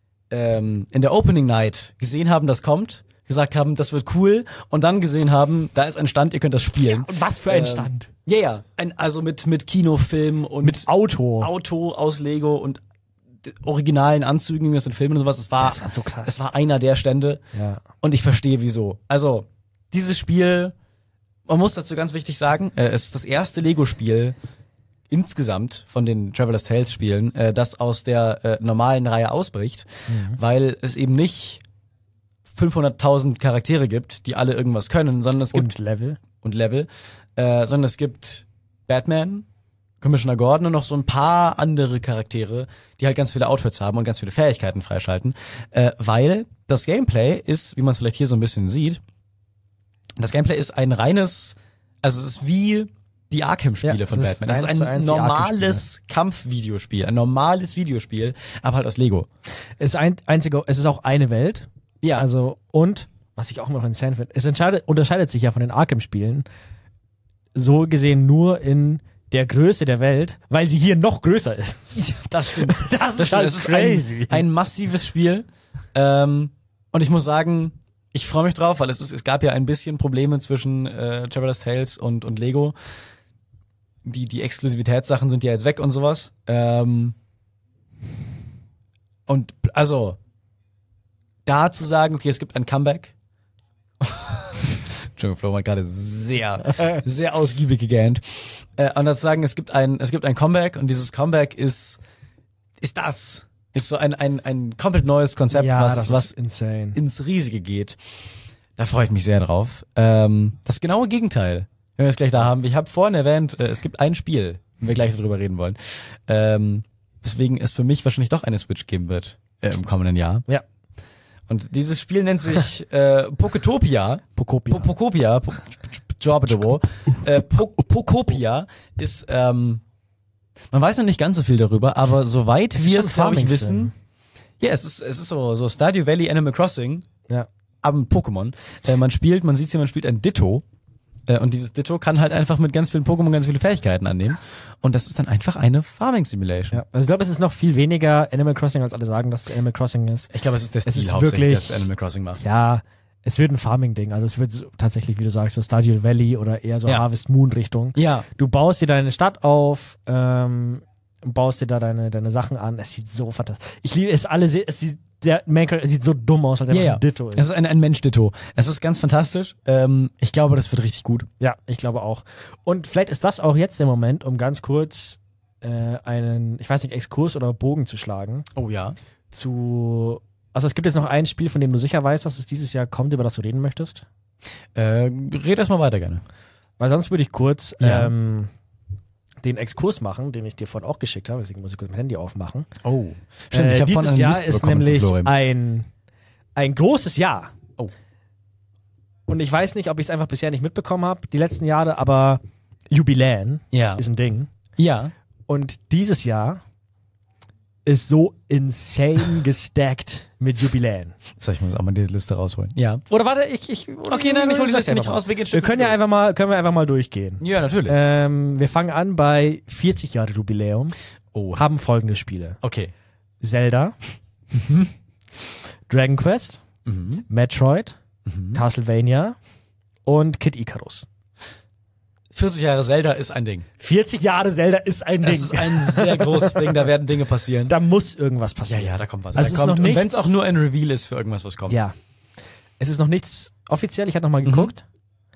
ähm, in der Opening Night gesehen haben, das kommt, gesagt haben, das wird cool und dann gesehen haben, da ist ein Stand, ihr könnt das spielen. Und was für ein Ähm, Stand. Ja, ja, ein, also mit mit Kinofilm und Mit Auto. Auto aus Lego und d- originalen Anzügen, wie aus den Filmen und sowas. Es war Das war so krass. es war einer der Stände Ja. und ich verstehe wieso. Also dieses Spiel, man muss dazu ganz wichtig sagen, äh, es ist das erste Lego-Spiel insgesamt von den Traveler's Tales Spielen, äh, das aus der äh, normalen Reihe ausbricht, Mhm. weil es eben nicht fünfhunderttausend Charaktere gibt, die alle irgendwas können, sondern es gibt Und Level. und Level, äh, sondern es gibt Batman, Commissioner Gordon und noch so ein paar andere Charaktere, die halt ganz viele Outfits haben und ganz viele Fähigkeiten freischalten, äh, weil das Gameplay ist, wie man es vielleicht hier so ein bisschen sieht, Das Gameplay ist ein reines, also es ist wie die Arkham-Spiele Ja, von das ist Batman. Das ist eins zu ein eins die normales Kampfvideospiel, ein normales Videospiel, aber halt aus Lego. Es ist ein einziger, es ist auch eine Welt. Ja. Also, und, was ich auch immer noch insane finde, es entscheidet, unterscheidet sich ja von den Arkham-Spielen so gesehen nur in der Größe der Welt, weil sie hier noch größer ist. Das stimmt. Das, Das, stimmt. Das ist ein, ein massives Spiel. Ähm, und ich muss sagen, ich freue mich drauf, weil es, ist, es gab ja ein bisschen Probleme zwischen äh, Traveler's Tales und, und Lego. Die, die Exklusivitätssachen sind ja jetzt weg und sowas. Ähm, und also, da zu sagen, okay, es gibt ein Comeback. Entschuldigung, Flo hat gerade sehr, sehr ausgiebig gegähnt. Äh, und dazu sagen, es gibt ein, es gibt ein Comeback und dieses Comeback ist, ist das. Ist so ein, ein, ein komplett neues Konzept, ja, was, das was ist insane. ins Riesige geht. Da freue ich mich sehr drauf. Ähm, das genaue Gegenteil, wenn wir es gleich da haben. Ich habe vorhin erwähnt, äh, es gibt ein Spiel, wenn wir gleich darüber reden wollen, ähm, weswegen es für mich wahrscheinlich doch eine Switch geben wird äh, im kommenden Jahr. Ja. Und dieses Spiel nennt sich äh, Poketopia. Pokopia. Po- Pokopia. Po- Jobbedebo. Äh, Po- Pokopia ist, ähm, man weiß noch nicht ganz so viel darüber, aber soweit Es ist wir schon es, glaube ich, Farming wissen, ja, es ist, es ist so, so Stardew Valley Animal Crossing, Ja. aber ein Pokémon. Äh, man spielt, man sieht hier, man spielt ein Ditto. Äh, und dieses Ditto kann halt einfach mit ganz vielen Pokémon ganz viele Fähigkeiten annehmen. Und das ist dann einfach eine Farming Simulation. Ja. Also ich glaube, es ist noch viel weniger Animal Crossing, als alle sagen, dass es Animal Crossing ist. Ich glaube, es ist der Es Stil ist hauptsächlich, wirklich- das Animal Crossing macht. Ja, es wird ein Farming-Ding. Also es wird so, tatsächlich, wie du sagst, so Stardew Valley oder eher so Ja. Harvest Moon-Richtung. Ja. Du baust dir deine Stadt auf, ähm, baust dir da deine, deine Sachen an. Es sieht so fantastisch. Ich liebe es alle, se- es sieht, der Maker, es sieht so dumm aus, als er Ja, ja. ein Ditto ist. Es ist ein, ein Mensch-Ditto. Es ist ganz fantastisch. Ähm, ich glaube, das wird richtig gut. Ja, ich glaube auch. Und vielleicht ist das auch jetzt der Moment, um ganz kurz äh, einen, ich weiß nicht, Exkurs oder Bogen zu schlagen. Oh ja. Zu. Also es gibt jetzt noch ein Spiel, von dem du sicher weißt, dass es dieses Jahr kommt, über das du reden möchtest. Äh, red erst mal weiter gerne. Weil sonst würde ich kurz Ja. ähm, den Exkurs machen, den ich dir vorhin auch geschickt habe. Deswegen muss ich kurz mein Handy aufmachen. Oh. Stimmt, äh, ich habe dieses von einer Jahr Liste ist bekommen von nämlich Florian. ein, ein großes Jahr. Oh. Und ich weiß nicht, ob ich es einfach bisher nicht mitbekommen habe, die letzten Jahre, aber Jubiläen Ja. ist ein Ding. Ja. Und dieses Jahr ist so insane gestackt mit Jubiläen. So, ich muss auch mal die Liste rausholen. Ja. Oder warte, ich... ich Okay, nein, ich hol die sag's Liste nicht einfach mal. raus. Wir gehen Wir Stück können für ja Stück einfach mal, können wir einfach mal durchgehen. durch. Ja, natürlich. Ähm, wir fangen an bei vierzig Jahre Jubiläum, oh. haben folgende Spiele. Okay. Zelda, Dragon Quest, Mhm. Metroid, Mhm. Castlevania und Kid Icarus. vierzig Jahre Zelda ist ein Ding. vierzig Jahre Zelda ist ein Das Ding. ist ein sehr großes Ding, da werden Dinge passieren. Da muss irgendwas Ja, passieren. ja, da kommt was. Also da es ist kommt, noch nichts- wenn es auch nur ein Reveal ist für irgendwas, was kommt. Ja. Es ist noch nichts offiziell, ich hatte noch mal Mhm. geguckt.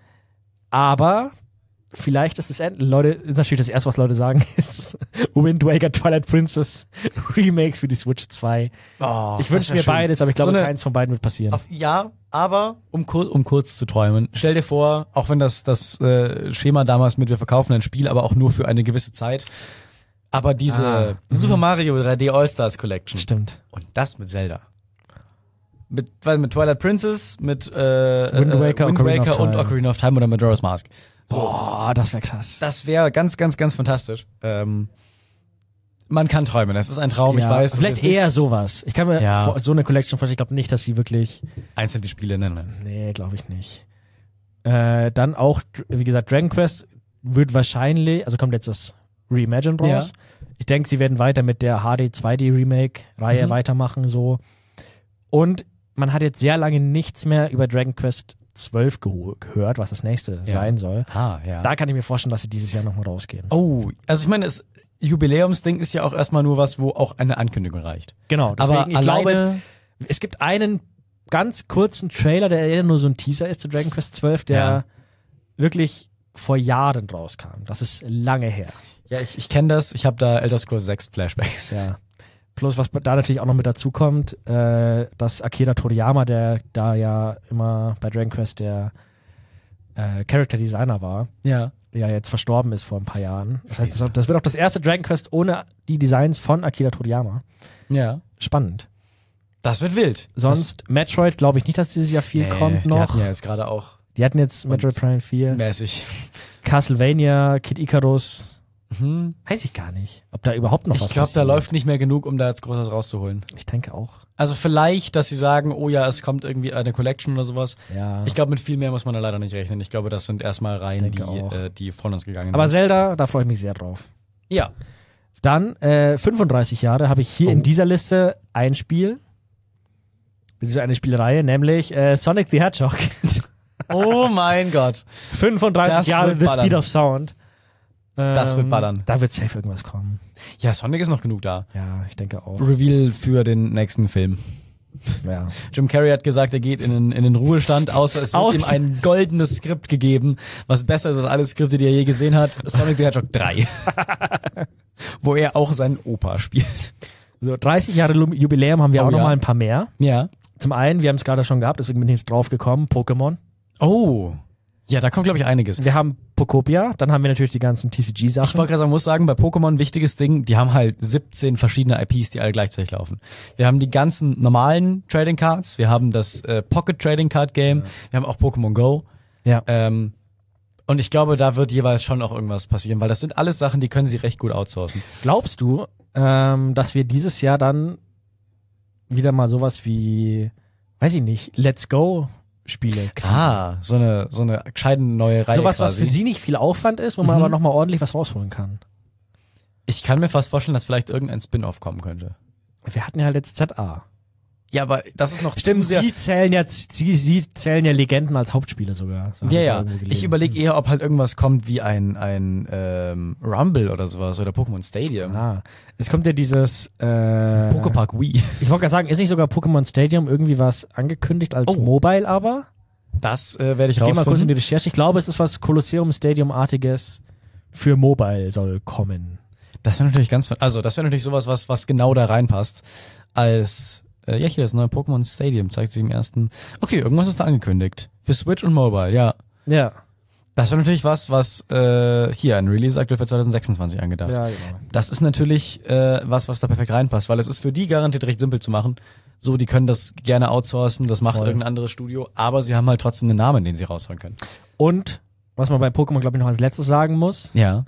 Aber vielleicht ist es end Leute, ist natürlich das erste, was Leute sagen, ist Wind Waker Twilight Princess Remakes für die Switch zwei. Oh, Ich das wünsche wär mir schön. beides, aber ich glaube, So eine- keins von beiden wird passieren. Auf, ja, aber um, kur um kurz zu träumen. Stell dir vor, auch wenn das, das äh, Schema damals mit wir verkaufen ein Spiel, aber auch nur für eine gewisse Zeit. Aber diese Ah, Super Mario drei D All-Stars Collection. Stimmt. Und das mit Zelda. Mit, weil mit Twilight Princess, mit äh, Wind äh, Waker, Wind Ocarina of Waker und Time. Ocarina of Time oder Majora's Mask. Boah, das wäre krass. Das wäre ganz, ganz, ganz fantastisch. Ähm, man kann träumen. Es ist ein Traum, ich Ja, weiß. es vielleicht ist eher nichts- sowas. Ich kann mir Ja. vor- so eine Collection vorstellen. Ich glaube nicht, dass sie wirklich. einzeln die Spiele nennen. Nee, glaube ich nicht. Äh, dann auch, wie gesagt, Dragon Quest wird wahrscheinlich, also kommt jetzt das Reimagined raus. Ich denke, sie werden weiter mit der H D zwei D Remake-Reihe Mhm. weitermachen, so. Und man hat jetzt sehr lange nichts mehr über Dragon Quest zwölf geho- gehört, was das nächste Ja. sein soll. Ah, ja. Da kann ich mir vorstellen, dass sie dieses Jahr nochmal rausgehen. Oh, also ich meine, das Jubiläumsding ist ja auch erstmal nur was, wo auch eine Ankündigung reicht. Genau, deswegen, Aber ich alleine, glaube, es gibt einen ganz kurzen Trailer, der eher nur so ein Teaser ist zu Dragon Quest zwölf, der Ja. wirklich vor Jahren rauskam. Das ist lange her. ja, ich, ich kenne das, ich habe da Elder Scrolls sechs Flashbacks. Ja. Plus, was da natürlich auch noch mit dazu kommt, äh, dass Akira Toriyama, der da ja immer bei Dragon Quest der äh, Character Designer war, Ja. ja jetzt verstorben ist vor ein paar Jahren. Das heißt, das, das wird auch das erste Dragon Quest ohne die Designs von Akira Toriyama. Ja. Spannend. Das wird wild. Sonst Metroid glaube ich nicht, dass dieses Jahr viel Nee, kommt Die noch. hatten ja jetzt gerade auch Die hatten jetzt Metroid Prime vier, Mäßig. Castlevania, Kid Icarus. Mhm. Weiß ich gar nicht, ob da überhaupt noch Ich was glaube, da passiert. läuft nicht mehr genug, um da jetzt groß was rauszuholen. Ich denke auch. Also vielleicht, dass sie sagen, oh ja, es kommt irgendwie eine Collection oder sowas. Ja. Ich glaube, mit viel mehr muss man da leider nicht rechnen. Ich glaube, das sind erstmal Reihen, die, Denke auch. äh, die von uns gegangen Aber sind. Zelda, da freue ich mich sehr drauf. Ja. Dann äh, fünfunddreißig Jahre habe ich hier Oh. in dieser Liste ein Spiel, beziehungsweise eine Spielreihe, nämlich äh, Sonic the Hedgehog. Oh mein Gott. fünfunddreißig Das Jahre wird The ballern. Speed of Sound. Ähm, Das wird ballern. Da wird safe irgendwas kommen. Ja, Sonic ist noch genug da. Ja, ich denke auch. Reveal für den nächsten Film. Ja. Jim Carrey hat gesagt, er geht in den, in den Ruhestand, außer es wird Aus- ihm ein goldenes Skript gegeben, was besser ist als alle Skripte, die er je gesehen hat. Sonic the Hedgehog drei. Wo er auch seinen Opa spielt. So, dreißig Jahre Lu- Jubiläum haben wir Oh auch noch ja. mal ein paar mehr. Ja. Zum einen, wir haben es gerade schon gehabt, deswegen bin ich jetzt drauf gekommen, Pokémon. Oh. Ja, da kommt, glaube ich, einiges. Wir haben Pokopia, dann haben wir natürlich die ganzen T C Ich G-Sachen. wollte gerade sagen, muss sagen, bei Pokémon ein wichtiges Ding, die haben halt siebzehn verschiedene I Ps, die alle gleichzeitig laufen. Wir haben die ganzen normalen Trading Cards, wir haben das äh, Pocket Trading Card Game, wir haben auch Pokémon Go. Ja. Ähm, und ich glaube, da wird jeweils schon auch irgendwas passieren, weil das sind alles Sachen, die können sie recht gut outsourcen. Glaubst du, ähm, dass wir dieses Jahr dann wieder mal sowas wie, weiß ich nicht, Let's Go Spiele kriegen? Ah, so eine so eine gescheite neue Reihe Sowas, was quasi. für sie nicht viel Aufwand ist, wo man Mhm. aber nochmal ordentlich was rausholen kann. Ich kann mir fast vorstellen, dass vielleicht irgendein Spin-off kommen könnte. Wir hatten ja halt jetzt Z A. Ja, aber das ist noch Stimmt, zu sehr. sie zählen ja, sie, sie zählen ja Legenden als Hauptspiele sogar. So hab Ja, ich ja. irgendwo gelesen. Ich überlege eher, ob halt irgendwas kommt wie ein ein ähm, Rumble oder sowas oder Pokémon Stadium. Ah, es kommt ja dieses, äh, Poképark Wii. ich wollte gerade sagen, ist nicht sogar Pokémon Stadium irgendwie was angekündigt als Oh. Mobile aber? Das äh, werde ich Ich geh mal kurz in die rausfinden. Recherche. Ich glaube, es ist was Kolosseum Stadium-artiges für Mobile soll kommen. Das wäre natürlich ganz, also das wäre natürlich sowas, was was genau da reinpasst. Als äh, ja, hier das neue Pokémon Stadium zeigt sich im ersten. Okay, irgendwas ist da angekündigt für Switch und Mobile. Ja, Ja. das wäre natürlich was, was äh, hier ein Release aktuell für zwanzig sechsundzwanzig angedacht. Ja, genau. Das ist natürlich äh, was, was da perfekt reinpasst, weil es ist für die garantiert recht simpel zu machen. So, die können das gerne outsourcen, das macht Voll. irgendein anderes Studio, aber sie haben halt trotzdem einen Namen, den sie rausholen können. Und, was man bei Pokémon, glaube ich, noch als letztes sagen muss, Ja.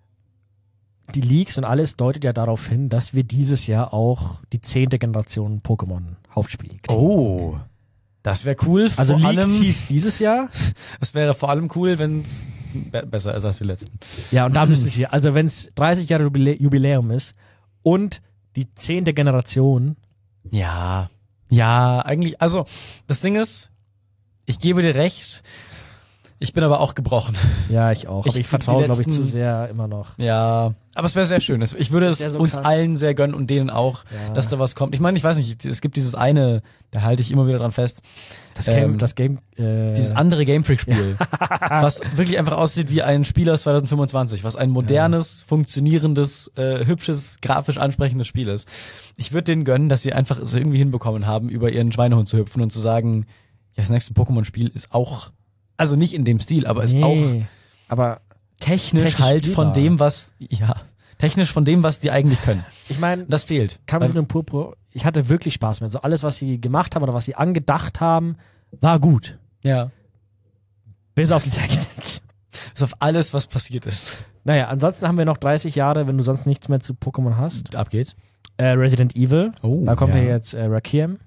die Leaks und alles deutet ja darauf hin, dass wir dieses Jahr auch die zehnte Generation Pokémon Hauptspiel kriegen. Oh, das wäre cool. Also vor Leaks allem, hieß dieses Jahr. es wäre vor allem cool, wenn es be besser ist als die letzten. Ja, und da müsste es hier, also wenn es dreißig Jahre Jubilä Jubiläum ist und die zehnte Generation, Ja, ja, eigentlich, also das Ding ist, ich gebe dir recht, ich bin aber auch gebrochen. ja, ich auch. Ich- Aber ich die vertraue, glaube ich, letzten- zu sehr immer noch. Ja, aber es wäre sehr schön. Es- Ich würde es wär so uns krass. allen sehr gönnen und denen auch, Ja. dass da was kommt. Ich meine, ich weiß nicht, es gibt dieses eine, da halte ich immer wieder dran fest, Das Game, Ähm, das Game, äh, dieses andere Game Freak Spiel, was wirklich einfach aussieht wie ein Spiel aus zwanzig fünfundzwanzig, was ein modernes, funktionierendes, äh, hübsches, grafisch ansprechendes Spiel ist. Ich würde denen gönnen, dass sie einfach es irgendwie hinbekommen haben, über ihren Schweinehund zu hüpfen und zu sagen, ja, das nächste Pokémon-Spiel ist auch, also nicht in dem Stil, aber ist nee, auch aber technisch, technisch halt von spielbar. dem, was, ja, technisch von dem, was die eigentlich können. ich meine, Das fehlt. Kamisen und Purpur, ich hatte wirklich Spaß mit. So alles, was sie gemacht haben oder was sie angedacht haben, war gut. Ja. Bis auf die Technik. Bis auf alles, was passiert ist. Naja, ansonsten haben wir noch dreißig Jahre, wenn du sonst nichts mehr zu Pokémon hast. Ab geht's. Äh, Resident Evil, Oh, da kommt ja, ja. jetzt äh, Requiem.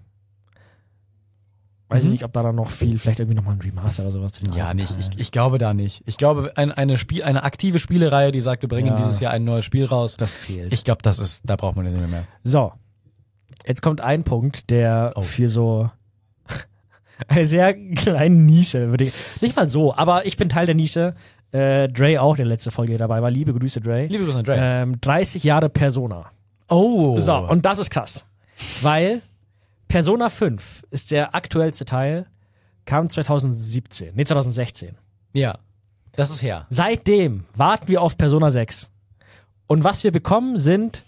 Weiß ich Mhm. nicht, ob da dann noch viel, vielleicht irgendwie nochmal ein Remaster oder sowas drin Ja, kommt. nicht. Ich, ich glaube da nicht. Ich glaube, ein, eine Spiel, eine aktive Spielereihe, die sagt, wir bringen Ja. dieses Jahr ein neues Spiel raus. Das zählt. Ich glaube, das ist, da braucht man das nicht mehr. So, jetzt kommt ein Punkt, der Oh. für so eine sehr kleine Nische, würde ich, nicht mal so, aber ich bin Teil der Nische. Äh, Dre auch, der letzte Folge dabei war. Liebe Grüße, Dre. Liebe Grüße an Dre. Ähm, dreißig Jahre Persona. oh. So, und das ist krass. Weil Persona fünf ist der aktuellste Teil, kam zwanzig siebzehn, nee, zwanzig sechzehn. ja. Das ist her. Seitdem warten wir auf Persona sechs. Und was wir bekommen sind,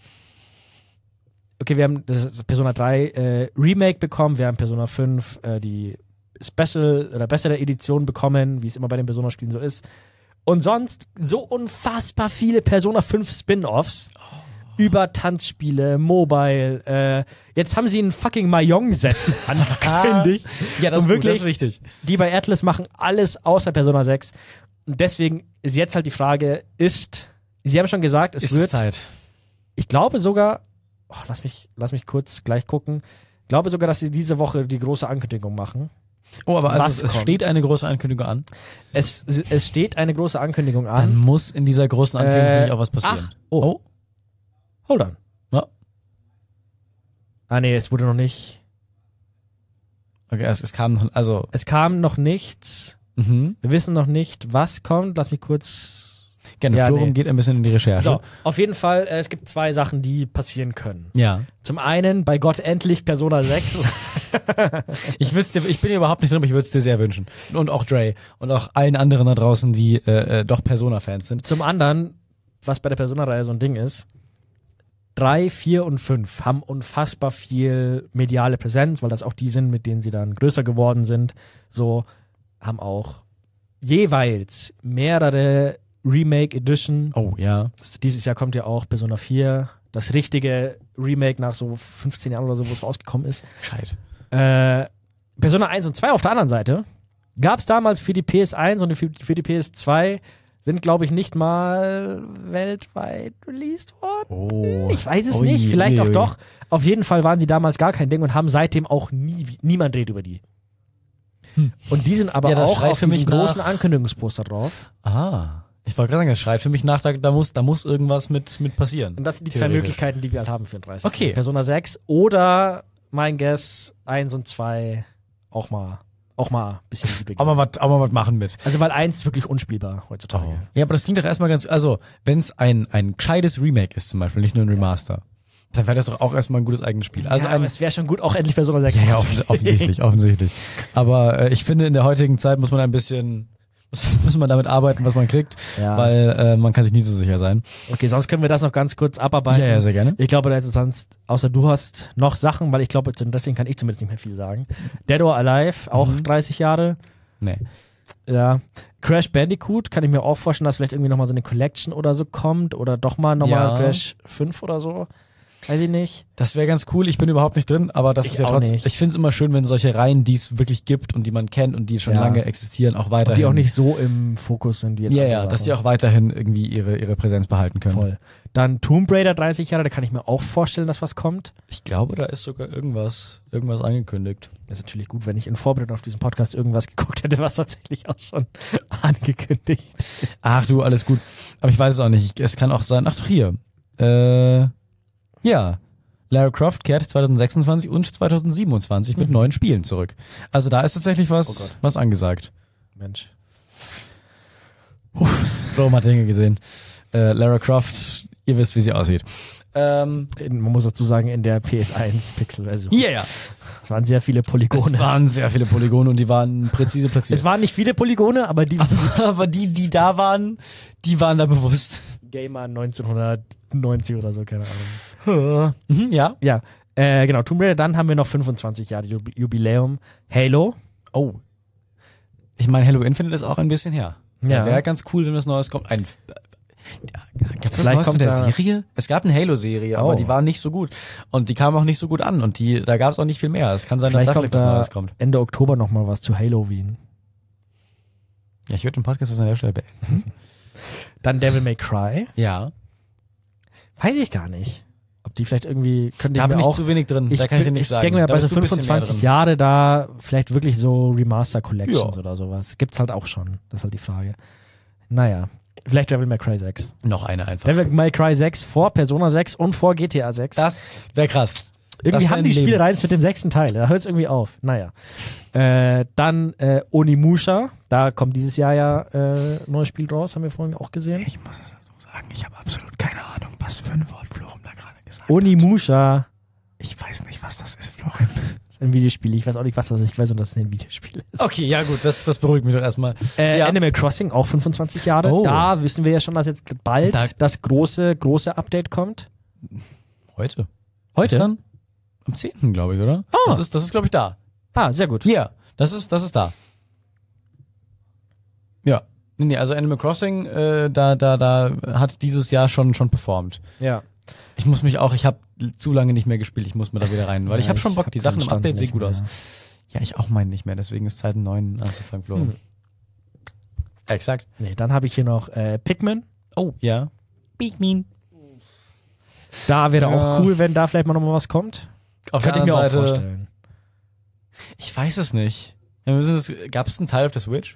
okay, wir haben das Persona drei äh, Remake bekommen, wir haben Persona fünf äh, die Special oder bessere Edition bekommen, wie es immer bei den Persona-Spielen so ist. Und sonst so unfassbar viele Persona fünf Spin-Offs, über Tanzspiele, Mobile. Äh, jetzt haben sie ein fucking Mahjong-Set angekündigt. Ja, das ist, Und gut, wirklich, das ist wichtig. Die bei Atlas machen alles außer Persona sechs. Und deswegen ist jetzt halt die Frage, ist, sie haben schon gesagt, es Ist wird, Zeit. ich glaube sogar, oh, lass mich, lass mich kurz gleich gucken, ich glaube sogar, dass sie diese Woche die große Ankündigung machen. Oh, aber also Was es, es kommt? steht eine große Ankündigung an. Es, es steht eine große Ankündigung Dann an. muss in dieser großen Ankündigung Äh, wirklich auch was passieren. Ach, oh. Oh. Hold on. Ja. Ah nee, es wurde noch nicht, Okay, es, es kam noch, also, es kam noch nichts. mhm. Wir wissen noch nicht, was kommt. Lass mich kurz. Gerne, Ja, Florum nee. geht ein bisschen in die Recherche. So, auf jeden Fall, äh, es gibt zwei Sachen, die passieren können. Ja. Zum einen, bei Gott endlich Persona sechs. Ich will's dir, ich bin dir überhaupt nicht drin, aber ich würde es dir sehr wünschen. Und auch Dre und auch allen anderen da draußen, die äh, äh, doch Persona-Fans sind. Zum anderen, was bei der Persona-Reihe so ein Ding ist, drei, vier und fünf haben unfassbar viel mediale Präsenz, weil das auch die sind, mit denen sie dann größer geworden sind. So, haben auch jeweils mehrere Remake Edition. Oh, ja. Also dieses Jahr kommt ja auch Persona vier, das richtige Remake nach so fünfzehn Jahren oder so, wo es rausgekommen ist. Gescheit. Äh, Persona eins und zwei auf der anderen Seite gab es damals für die P S eins und für für die P S zwei, sind, glaube ich, nicht mal weltweit released worden. Oh. Ich weiß es Ui, nicht, vielleicht ui, auch ui. doch. Auf jeden Fall waren sie damals gar kein Ding und haben seitdem auch nie, niemand redet über die. Und die sind aber Ja, das auch schreit auf für diesem mich nach- großen Ankündigungsposter drauf. Ah. Ich wollte gerade sagen, das schreit für mich nach, da, da, muss, da muss irgendwas mit, mit passieren. Und das sind die zwei Theoretisch. Möglichkeiten, die wir halt haben für den dreißigsten Okay. Persona sechs oder mein Guess eins und zwei auch mal auch mal ein bisschen Liebe Auch mal was, auch mal was machen mit. Also weil eins ist wirklich unspielbar heutzutage. Ja, aber das klingt doch erstmal ganz, also, wenn es ein, ein gescheites Remake ist zum Beispiel, nicht nur ein Remaster, dann wäre das doch auch erstmal ein gutes eigenes Spiel. Also ja, ein, aber es wäre schon gut, auch endlich Persona sechs. ja, ja, offens offensichtlich, offensichtlich. Aber äh, ich finde, in der heutigen Zeit muss man ein bisschen, muss, muss man damit arbeiten, was man kriegt, Ja. weil äh, man kann sich nie so sicher sein. Okay, sonst können wir das noch ganz kurz abarbeiten. Ja, ja, sehr gerne. Ich glaube, da ist sonst, außer du hast noch Sachen, weil ich glaube, deswegen kann ich zumindest nicht mehr viel sagen. Dead or Alive, auch Mhm. dreißig Jahre. Nee. Ja. Crash Bandicoot, kann ich mir auch vorstellen, dass vielleicht irgendwie nochmal so eine Collection oder so kommt oder doch mal nochmal Ja. Crash fünf oder so. Weiß ich nicht. Das wäre ganz cool. Ich bin überhaupt nicht drin, aber das Ich ist ja auch trotzdem. nicht. Ich finde es immer schön, wenn solche Reihen, die es wirklich gibt und die man kennt und die schon Ja. lange existieren, auch Und weiterhin. die auch nicht so im Fokus sind wie jetzt Ja, andere ja, dass Sachen. die auch weiterhin irgendwie ihre ihre Präsenz behalten können. Voll. Dann Tomb Raider dreißig Jahre, da kann ich mir auch vorstellen, dass was kommt. Ich glaube, da ist sogar irgendwas irgendwas angekündigt. Das ist natürlich gut, wenn ich in Vorbereitung auf diesen Podcast irgendwas geguckt hätte, was tatsächlich auch schon angekündigt. Ach du, alles gut. Aber ich weiß es auch nicht. Es kann auch sein. Ach doch hier. Äh, ja. Lara Croft kehrt zwanzig sechsundzwanzig und zwanzig siebenundzwanzig mit Mhm. neuen Spielen zurück. Also da ist tatsächlich Oh was Gott. was angesagt. Mensch. Rom hat Dinge gesehen. Äh, Lara Croft, ihr wisst, wie sie aussieht. Ähm, In, man muss dazu sagen, in der P S eins Pixel-Version. ja, ja. Es waren sehr viele Es Polygone. waren sehr viele Polygone und die waren präzise platziert. Es waren nicht viele Polygone, aber die aber die, die da waren, die waren da bewusst. Gamer neunzehnhundertneunzig oder so, keine Ahnung. Mhm, ja. Ja, äh, genau, Tomb Raider, dann haben wir noch fünfundzwanzig Jahre Jub- Jubiläum. Halo. Oh. Ich meine, Halo Infinite ist auch ein bisschen her. Ja. Ja. Wäre ganz cool, wenn was Neues kommt. Ein, ja, gab es was Vielleicht Neues von kommt der da- Serie? Es gab eine Halo-Serie, Oh. aber die war nicht so gut. Und die kam auch nicht so gut an. Und die, da gab es auch nicht viel mehr. Es kann sein, dass Vielleicht da kommt vielleicht was da Neues kommt. Ende Oktober nochmal was zu Halloween. Ja, ich würde den Podcast jetzt an der Stelle beenden. Dann Devil May Cry. Ja. Weiß ich gar nicht. Ob die vielleicht irgendwie, könnte Da ich bin mir ich auch... zu wenig drin. Ich, da kann ich dir bin- nicht ich sagen. denke mir, Da bei so bist du ein bisschen mehr fünfundzwanzig drin. Jahre da vielleicht wirklich so Remaster-Collections Ja. oder sowas. Gibt's halt auch schon. Das ist halt die Frage. Naja. Vielleicht Devil May Cry sechs. Noch eine einfach. Devil May Cry sechs vor Persona sechs und vor G T A sechs. Das wäre krass. irgendwie das wär haben ein die Leben. Spiele eins mit dem sechsten Teil. Da hört es irgendwie auf. Naja. Äh, dann äh, Onimusha. Da kommt dieses Jahr ja äh, neues Spiel draus. Haben wir vorhin auch gesehen. Ich muss es so sagen, ich habe absolut keine Ahnung, was für ein Wort Florum da gerade gesagt hat. Onimusha Ich weiß nicht, was das ist, Florim. ist ein Videospiel. Ich weiß auch nicht, was das ist. Ich weiß nur, dass es ein Videospiel ist. Okay, ja gut, das, das beruhigt mich doch erstmal. Äh, Ja. Animal Crossing, auch fünfundzwanzig Jahre. Oh. Da wissen wir ja schon, dass jetzt bald Da- das große, große Update kommt. Heute? Heute? Gestern? Am zehnten glaube ich, oder? Ah. Das ist, das ist glaube ich, da. Ah, sehr gut. Ja, das ist, das ist da. Ja. Nee, nee, also Animal Crossing, äh, da, da, da hat dieses Jahr schon, schon performt. Ja. Ich muss mich auch, ich habe zu lange nicht mehr gespielt, ich muss mir da wieder rein, weil Ja, ich habe schon ich Bock, hab die den Sachen im Stand Update sehen nicht gut mehr. aus. Ja, ich auch meine nicht mehr, deswegen ist Zeit, einen neuen anzufangen, Flo. Hm. Exakt. Nee, dann habe ich hier noch äh, Pikmin. Oh, ja. Pikmin. Da wäre Ja. auch cool, wenn da vielleicht mal noch mal was kommt. Auf der Könnte ich anderen mir auch Seite, vorstellen. ich weiß es nicht. Gab es einen Teil auf der Switch?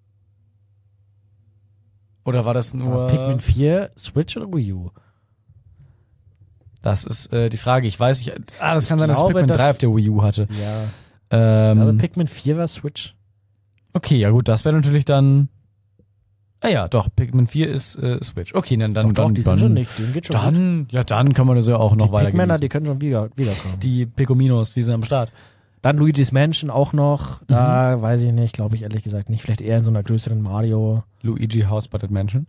Oder war das nur... War Pikmin vier, Switch oder Wii U? Das ist äh, die Frage. Ich weiß nicht. Ah, das kann sein, dass glaube, Pikmin das- drei auf der Wii U hatte. Ja. Ich glaube, Ähm, Pikmin vier war Switch. okay, ja gut, das wäre natürlich dann... Ah ja, doch, Pikmin vier ist äh, Switch. Okay, dann, dann, Doch, doch, dann, die dann, sind schon nicht. Die geht schon gut. dann, ja, dann kann man das ja auch noch Die weiter Pikminer, genießen. die können schon wieder, wiederkommen. Die Piccominos, die sind am Start. Dann Luigi's Mansion auch noch. Da weiß ich nicht, glaube ich ehrlich gesagt nicht. Vielleicht eher in so einer größeren Mario. Luigi House Butted Mansion.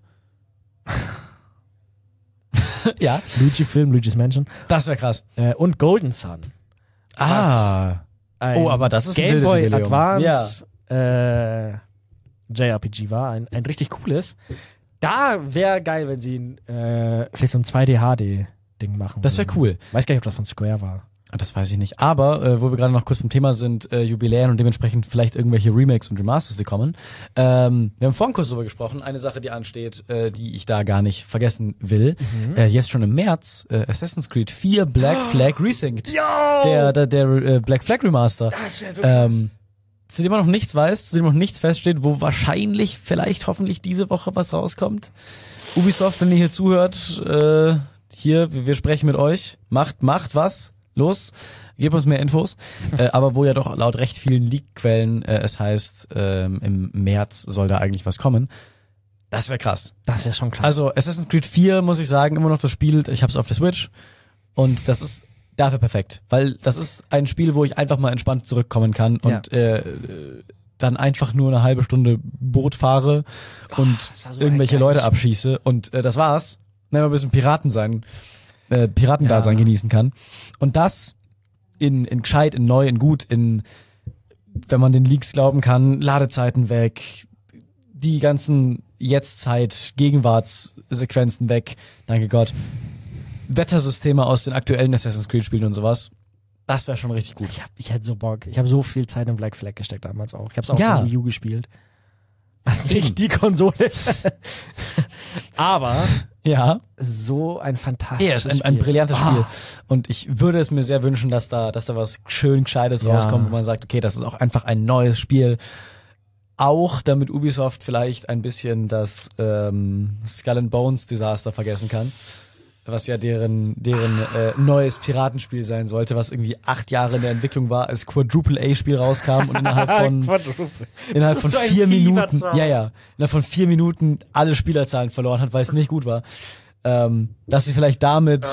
ja, Luigi-Film, Luigi's Mansion. das wäre krass. Äh, und Golden Sun. Ah. Ein Oh, aber das ist ein Game wildes Boy Jubiläum. Advance äh, J R P G war. Ein, ein richtig cooles. Da wäre geil, wenn sie ein, äh, vielleicht so ein zwei D H D-Ding machen. Das wäre würden. cool. Weiß gar nicht, ob das von Square war. Das weiß ich nicht. Aber, äh, wo wir gerade noch kurz beim Thema sind, äh, Jubiläen und dementsprechend vielleicht irgendwelche Remakes und Remasters, die kommen. Ähm, wir haben vorhin kurz darüber gesprochen. Eine Sache, die ansteht, äh, die ich da gar nicht vergessen will. Äh, jetzt schon im März, äh, Assassin's Creed vier Black Flag Resynced. Der, der, der äh, Black Flag Remaster. Das wäre so Ähm, zu dem man noch nichts weiß, zu dem noch nichts feststeht, wo wahrscheinlich, vielleicht, hoffentlich diese Woche was rauskommt. Ubisoft, wenn ihr hier zuhört, äh, hier, wir, wir sprechen mit euch. Macht, macht was. Los, gebt uns mehr Infos. äh, aber wo ja doch laut recht vielen Leak-Quellen äh, es heißt, ähm, im März soll da eigentlich was kommen. Das wäre krass. Das wäre schon krass. Also Assassin's Creed vier, muss ich sagen, immer noch das Spiel, ich hab's auf der Switch und das ist dafür perfekt, weil das ist ein Spiel, wo ich einfach mal entspannt zurückkommen kann und äh, dann einfach nur eine halbe Stunde Boot fahre und das war so ein irgendwelche geiles Leute Spiel. abschieße und äh, das war's. Dann mal ein bisschen Piraten sein, äh, Piratendasein Ja. genießen kann. Und das in, in gescheit, in neu, in gut, in, wenn man den Leaks glauben kann, Ladezeiten weg, die ganzen Jetztzeit, Gegenwartssequenzen weg, danke Gott. Wettersysteme aus den aktuellen Assassin's Creed Spielen und sowas. Das wäre schon richtig gut. ich, hab, ich hätte so Bock. Ich habe so viel Zeit in Black Flag gesteckt damals auch. Ich habe es auch Ja. auf Wii U gespielt. Also nicht die Konsole. Aber Ja, so ein fantastisches ja, es ist ein, ein Spiel. brillantes Ah. Spiel. Und ich würde es mir sehr wünschen, dass da, dass da was schön Gescheites Ja. rauskommt, wo man sagt, okay, das ist auch einfach ein neues Spiel. Auch damit Ubisoft vielleicht ein bisschen das ähm, Skull and Bones Desaster vergessen kann. Was ja deren, deren äh, neues Piratenspiel sein sollte, was irgendwie acht Jahre in der Entwicklung war, als Quadruple-A-Spiel rauskam und innerhalb von Quadruple. innerhalb Das von ist so ein vier Minuten, Fiebertraum. ja, ja, innerhalb von vier Minuten alle Spielerzahlen verloren hat, weil es nicht gut war. Ähm, dass sie vielleicht damit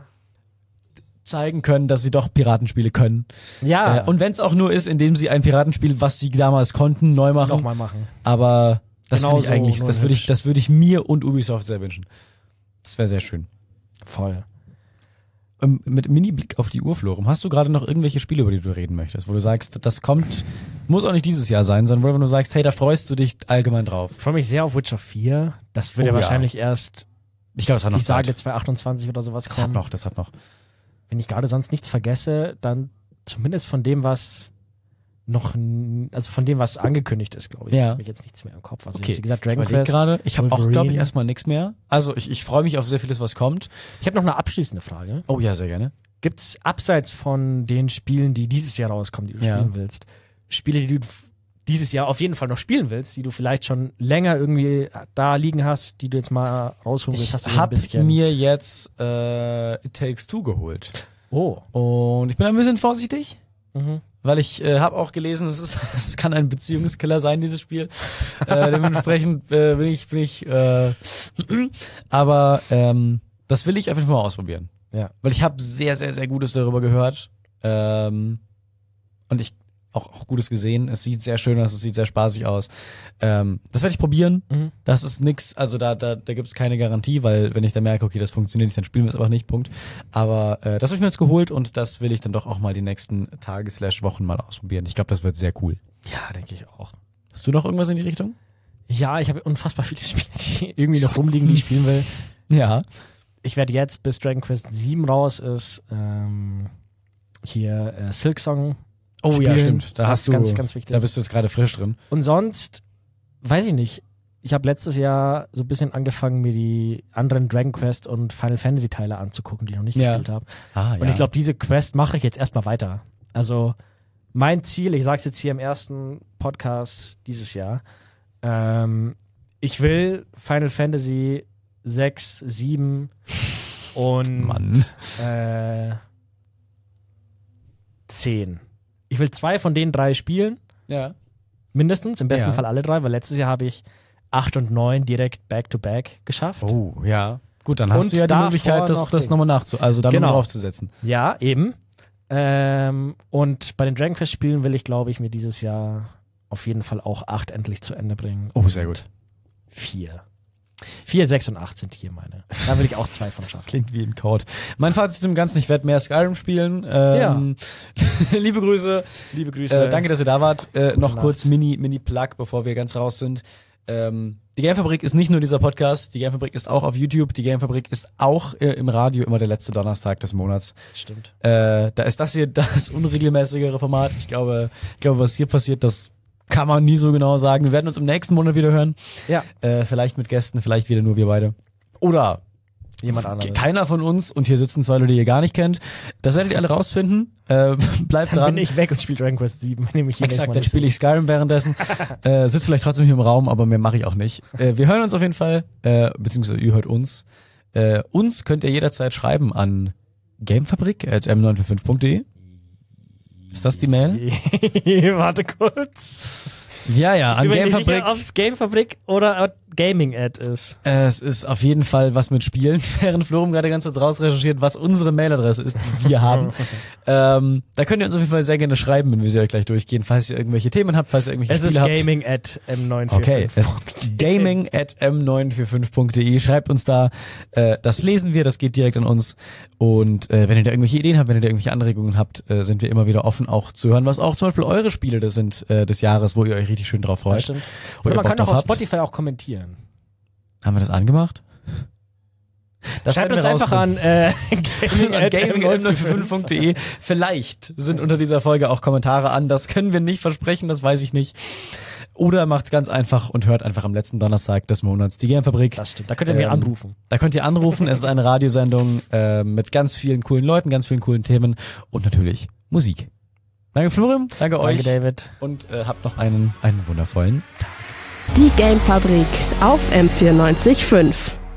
zeigen können, dass sie doch Piratenspiele können. Ja, Äh, und wenn es auch nur ist, indem sie ein Piratenspiel, was sie damals konnten, neu machen. nochmal machen. Aber das Genau würde ich so, eigentlich, nur das in würde ich, hübsch. das würde ich mir und Ubisoft sehr wünschen. Das wäre sehr schön. Voll. Ähm, mit Mini-Blick auf die Uhr, Florum, hast du gerade noch irgendwelche Spiele, über die du reden möchtest, wo du sagst, das kommt, muss auch nicht dieses Jahr sein, sondern wo du nur sagst, hey, da freust du dich allgemein drauf. Ich freue mich sehr auf Witcher vier. Das wird Oh ja ja. wahrscheinlich erst, Ich glaube, das hat noch ich sage Zeit. zwanzig achtundzwanzig oder sowas Das hat kommen. noch, das hat noch. Wenn ich gerade sonst nichts vergesse, dann zumindest von dem, was noch, n- also von dem, was angekündigt ist, glaube ich. Ja. Habe ich jetzt nichts mehr im Kopf. Also Okay, wie gesagt, ich Dragon überleg Quest. gerade, ich habe auch, glaube ich, Wolverine. erstmal nichts mehr. Also ich, ich freue mich auf sehr vieles, was kommt. Ich habe noch eine abschließende Frage. Oh ja, sehr gerne. Gibt's abseits von den Spielen, die dieses Jahr rauskommen, die du Ja. spielen willst, Spiele, die du f- dieses Jahr auf jeden Fall noch spielen willst, die du vielleicht schon länger irgendwie da liegen hast, die du jetzt mal rausholen willst? Ich Hast du so ein habe bisschen. mir jetzt äh, It Takes Two geholt. Oh. Und ich bin ein bisschen vorsichtig, Mhm. weil ich äh, habe auch gelesen, es, ist, es kann ein Beziehungskiller sein, dieses Spiel. äh, dementsprechend äh, bin ich, bin ich äh, aber ähm, das will ich einfach mal ausprobieren. Ja. Weil ich habe sehr, sehr, sehr Gutes darüber gehört. Ähm, und ich auch, auch Gutes gesehen. Es sieht sehr schön aus, es sieht sehr spaßig aus. Ähm, das werde ich probieren. Mhm. Das ist nix, also da, da, da gibt's keine Garantie, weil wenn ich da merke, okay, das funktioniert nicht, dann spielen wir es aber nicht, Punkt. Aber äh, das habe ich mir jetzt geholt und das will ich dann doch auch mal die nächsten Tage slash Wochen mal ausprobieren. Ich glaube, das wird sehr cool. Ja, denke ich auch. Hast du noch irgendwas in die Richtung? Ja, ich habe unfassbar viele Spiele, die irgendwie noch rumliegen, die ich spielen will. Ja. ich werde jetzt, bis Dragon Quest sieben raus ist, ähm, hier äh, Silksong Oh spielen. ja, stimmt. Da Das hast ist du, ganz, ganz wichtig. da bist du jetzt gerade frisch drin. Und sonst, weiß ich nicht, ich habe letztes Jahr so ein bisschen angefangen, mir die anderen Dragon Quest und Final Fantasy Teile anzugucken, die ich noch nicht Ja. gespielt habe. Ah, Und ich glaube, diese Quest mache ich jetzt erstmal weiter. Also mein Ziel, ich sage es jetzt hier im ersten Podcast dieses Jahr, ähm, ich will Final Fantasy sechs, sieben und Mann. äh, zehn. Ich will zwei von den drei spielen, Ja. mindestens, im besten Ja. Fall alle drei, weil letztes Jahr habe ich acht und neun direkt back-to-back geschafft. Oh, ja. Gut, dann hast Und du ja die davor Möglichkeit, das, noch das Ding. nochmal nachzu, also da Genau. nochmal draufzusetzen. Ja, eben. Ähm, und bei den Dragon Quest Spielen will ich, glaube ich, mir dieses Jahr auf jeden Fall auch acht endlich zu Ende bringen. Oh, sehr gut. Vier. Vier, sechs und acht sind hier meine. Da will ich auch zwei von schaffen. Klingt wie ein Code. Mein Fazit im Ganzen, ich werde mehr Skyrim spielen. Ähm, liebe Grüße. Liebe Grüße. Äh, danke, dass ihr da wart. Äh, noch Nacht. kurz Mini, Mini-Plug, bevor wir ganz raus sind. Ähm, die Gamefabrik ist nicht nur dieser Podcast, die Gamefabrik ist auch auf YouTube, die Gamefabrik ist auch äh, im Radio immer der letzte Donnerstag des Monats. Stimmt. Äh, da ist das hier das unregelmäßigere Format. Ich glaube, ich glaube, was hier passiert, das kann man nie so genau sagen. Wir werden uns im nächsten Monat wieder hören. Ja. Äh, vielleicht mit Gästen, vielleicht wieder nur wir beide. Oder Jemand anderes. keiner von uns und hier sitzen zwei Leute, die ihr gar nicht kennt. Das werdet ihr alle rausfinden. Äh, bleibt Dann dran. bin ich weg und spiele Dragon Quest sieben. Nehme ich hier Exakt, dann nächstes Mal spiele ich Skyrim währenddessen. äh, sitzt vielleicht trotzdem hier im Raum, aber mehr mache ich auch nicht. Äh, wir hören uns auf jeden Fall, äh, beziehungsweise ihr hört uns. Äh, uns könnt ihr jederzeit schreiben an gamefabrik at m neun vier fünf punkt de. Ist das die Mail? nicht. Warte kurz. Ja, ja, Ich an bin mir nicht Gamefabrik. sicher, ob es Gamefabrik oder Gaming-Ad ist. Äh, Es ist auf jeden Fall was mit Spielen, während Florum gerade ganz kurz rausrecherchiert, was unsere Mailadresse ist, die wir haben. ähm, da könnt ihr uns auf jeden Fall sehr gerne schreiben, wenn wir sie euch gleich durchgehen, falls ihr irgendwelche Themen habt, falls ihr irgendwelche Es ist Spiele habt. Gaming at m neun vier Okay, fünf. es ist gaming at m neun vier fünf punkt de. Schreibt uns da, äh, das lesen wir, das geht direkt an uns. Und äh, wenn ihr da irgendwelche Ideen habt, wenn ihr da irgendwelche Anregungen habt, äh, sind wir immer wieder offen, auch zu hören, was auch zum Beispiel eure Spiele das sind äh, des Jahres, wo ihr euch richtig schön drauf freut. Das stimmt. Wo Oder ihr man Bock kann auch drauf auf habt. Spotify auch kommentieren. Haben wir das angemacht? Das Schreibt werden uns wir einfach rausfinden. an äh, gaming an gaming at m neun vier fünf punkt de. Vielleicht sind unter dieser Folge auch Kommentare an. Das können wir nicht versprechen, das weiß ich nicht. Oder macht's ganz einfach und hört einfach am letzten Donnerstag des Monats die Gamefabrik. Das stimmt. Da könnt ihr mir Ähm, anrufen. Da könnt ihr anrufen. Es ist eine Radiosendung äh, mit ganz vielen coolen Leuten, ganz vielen coolen Themen und natürlich Musik. Danke Florim, danke euch Danke, David. und äh, habt noch einen einen wundervollen Tag. Die Gamefabrik auf M vierundneunzig Komma fünf.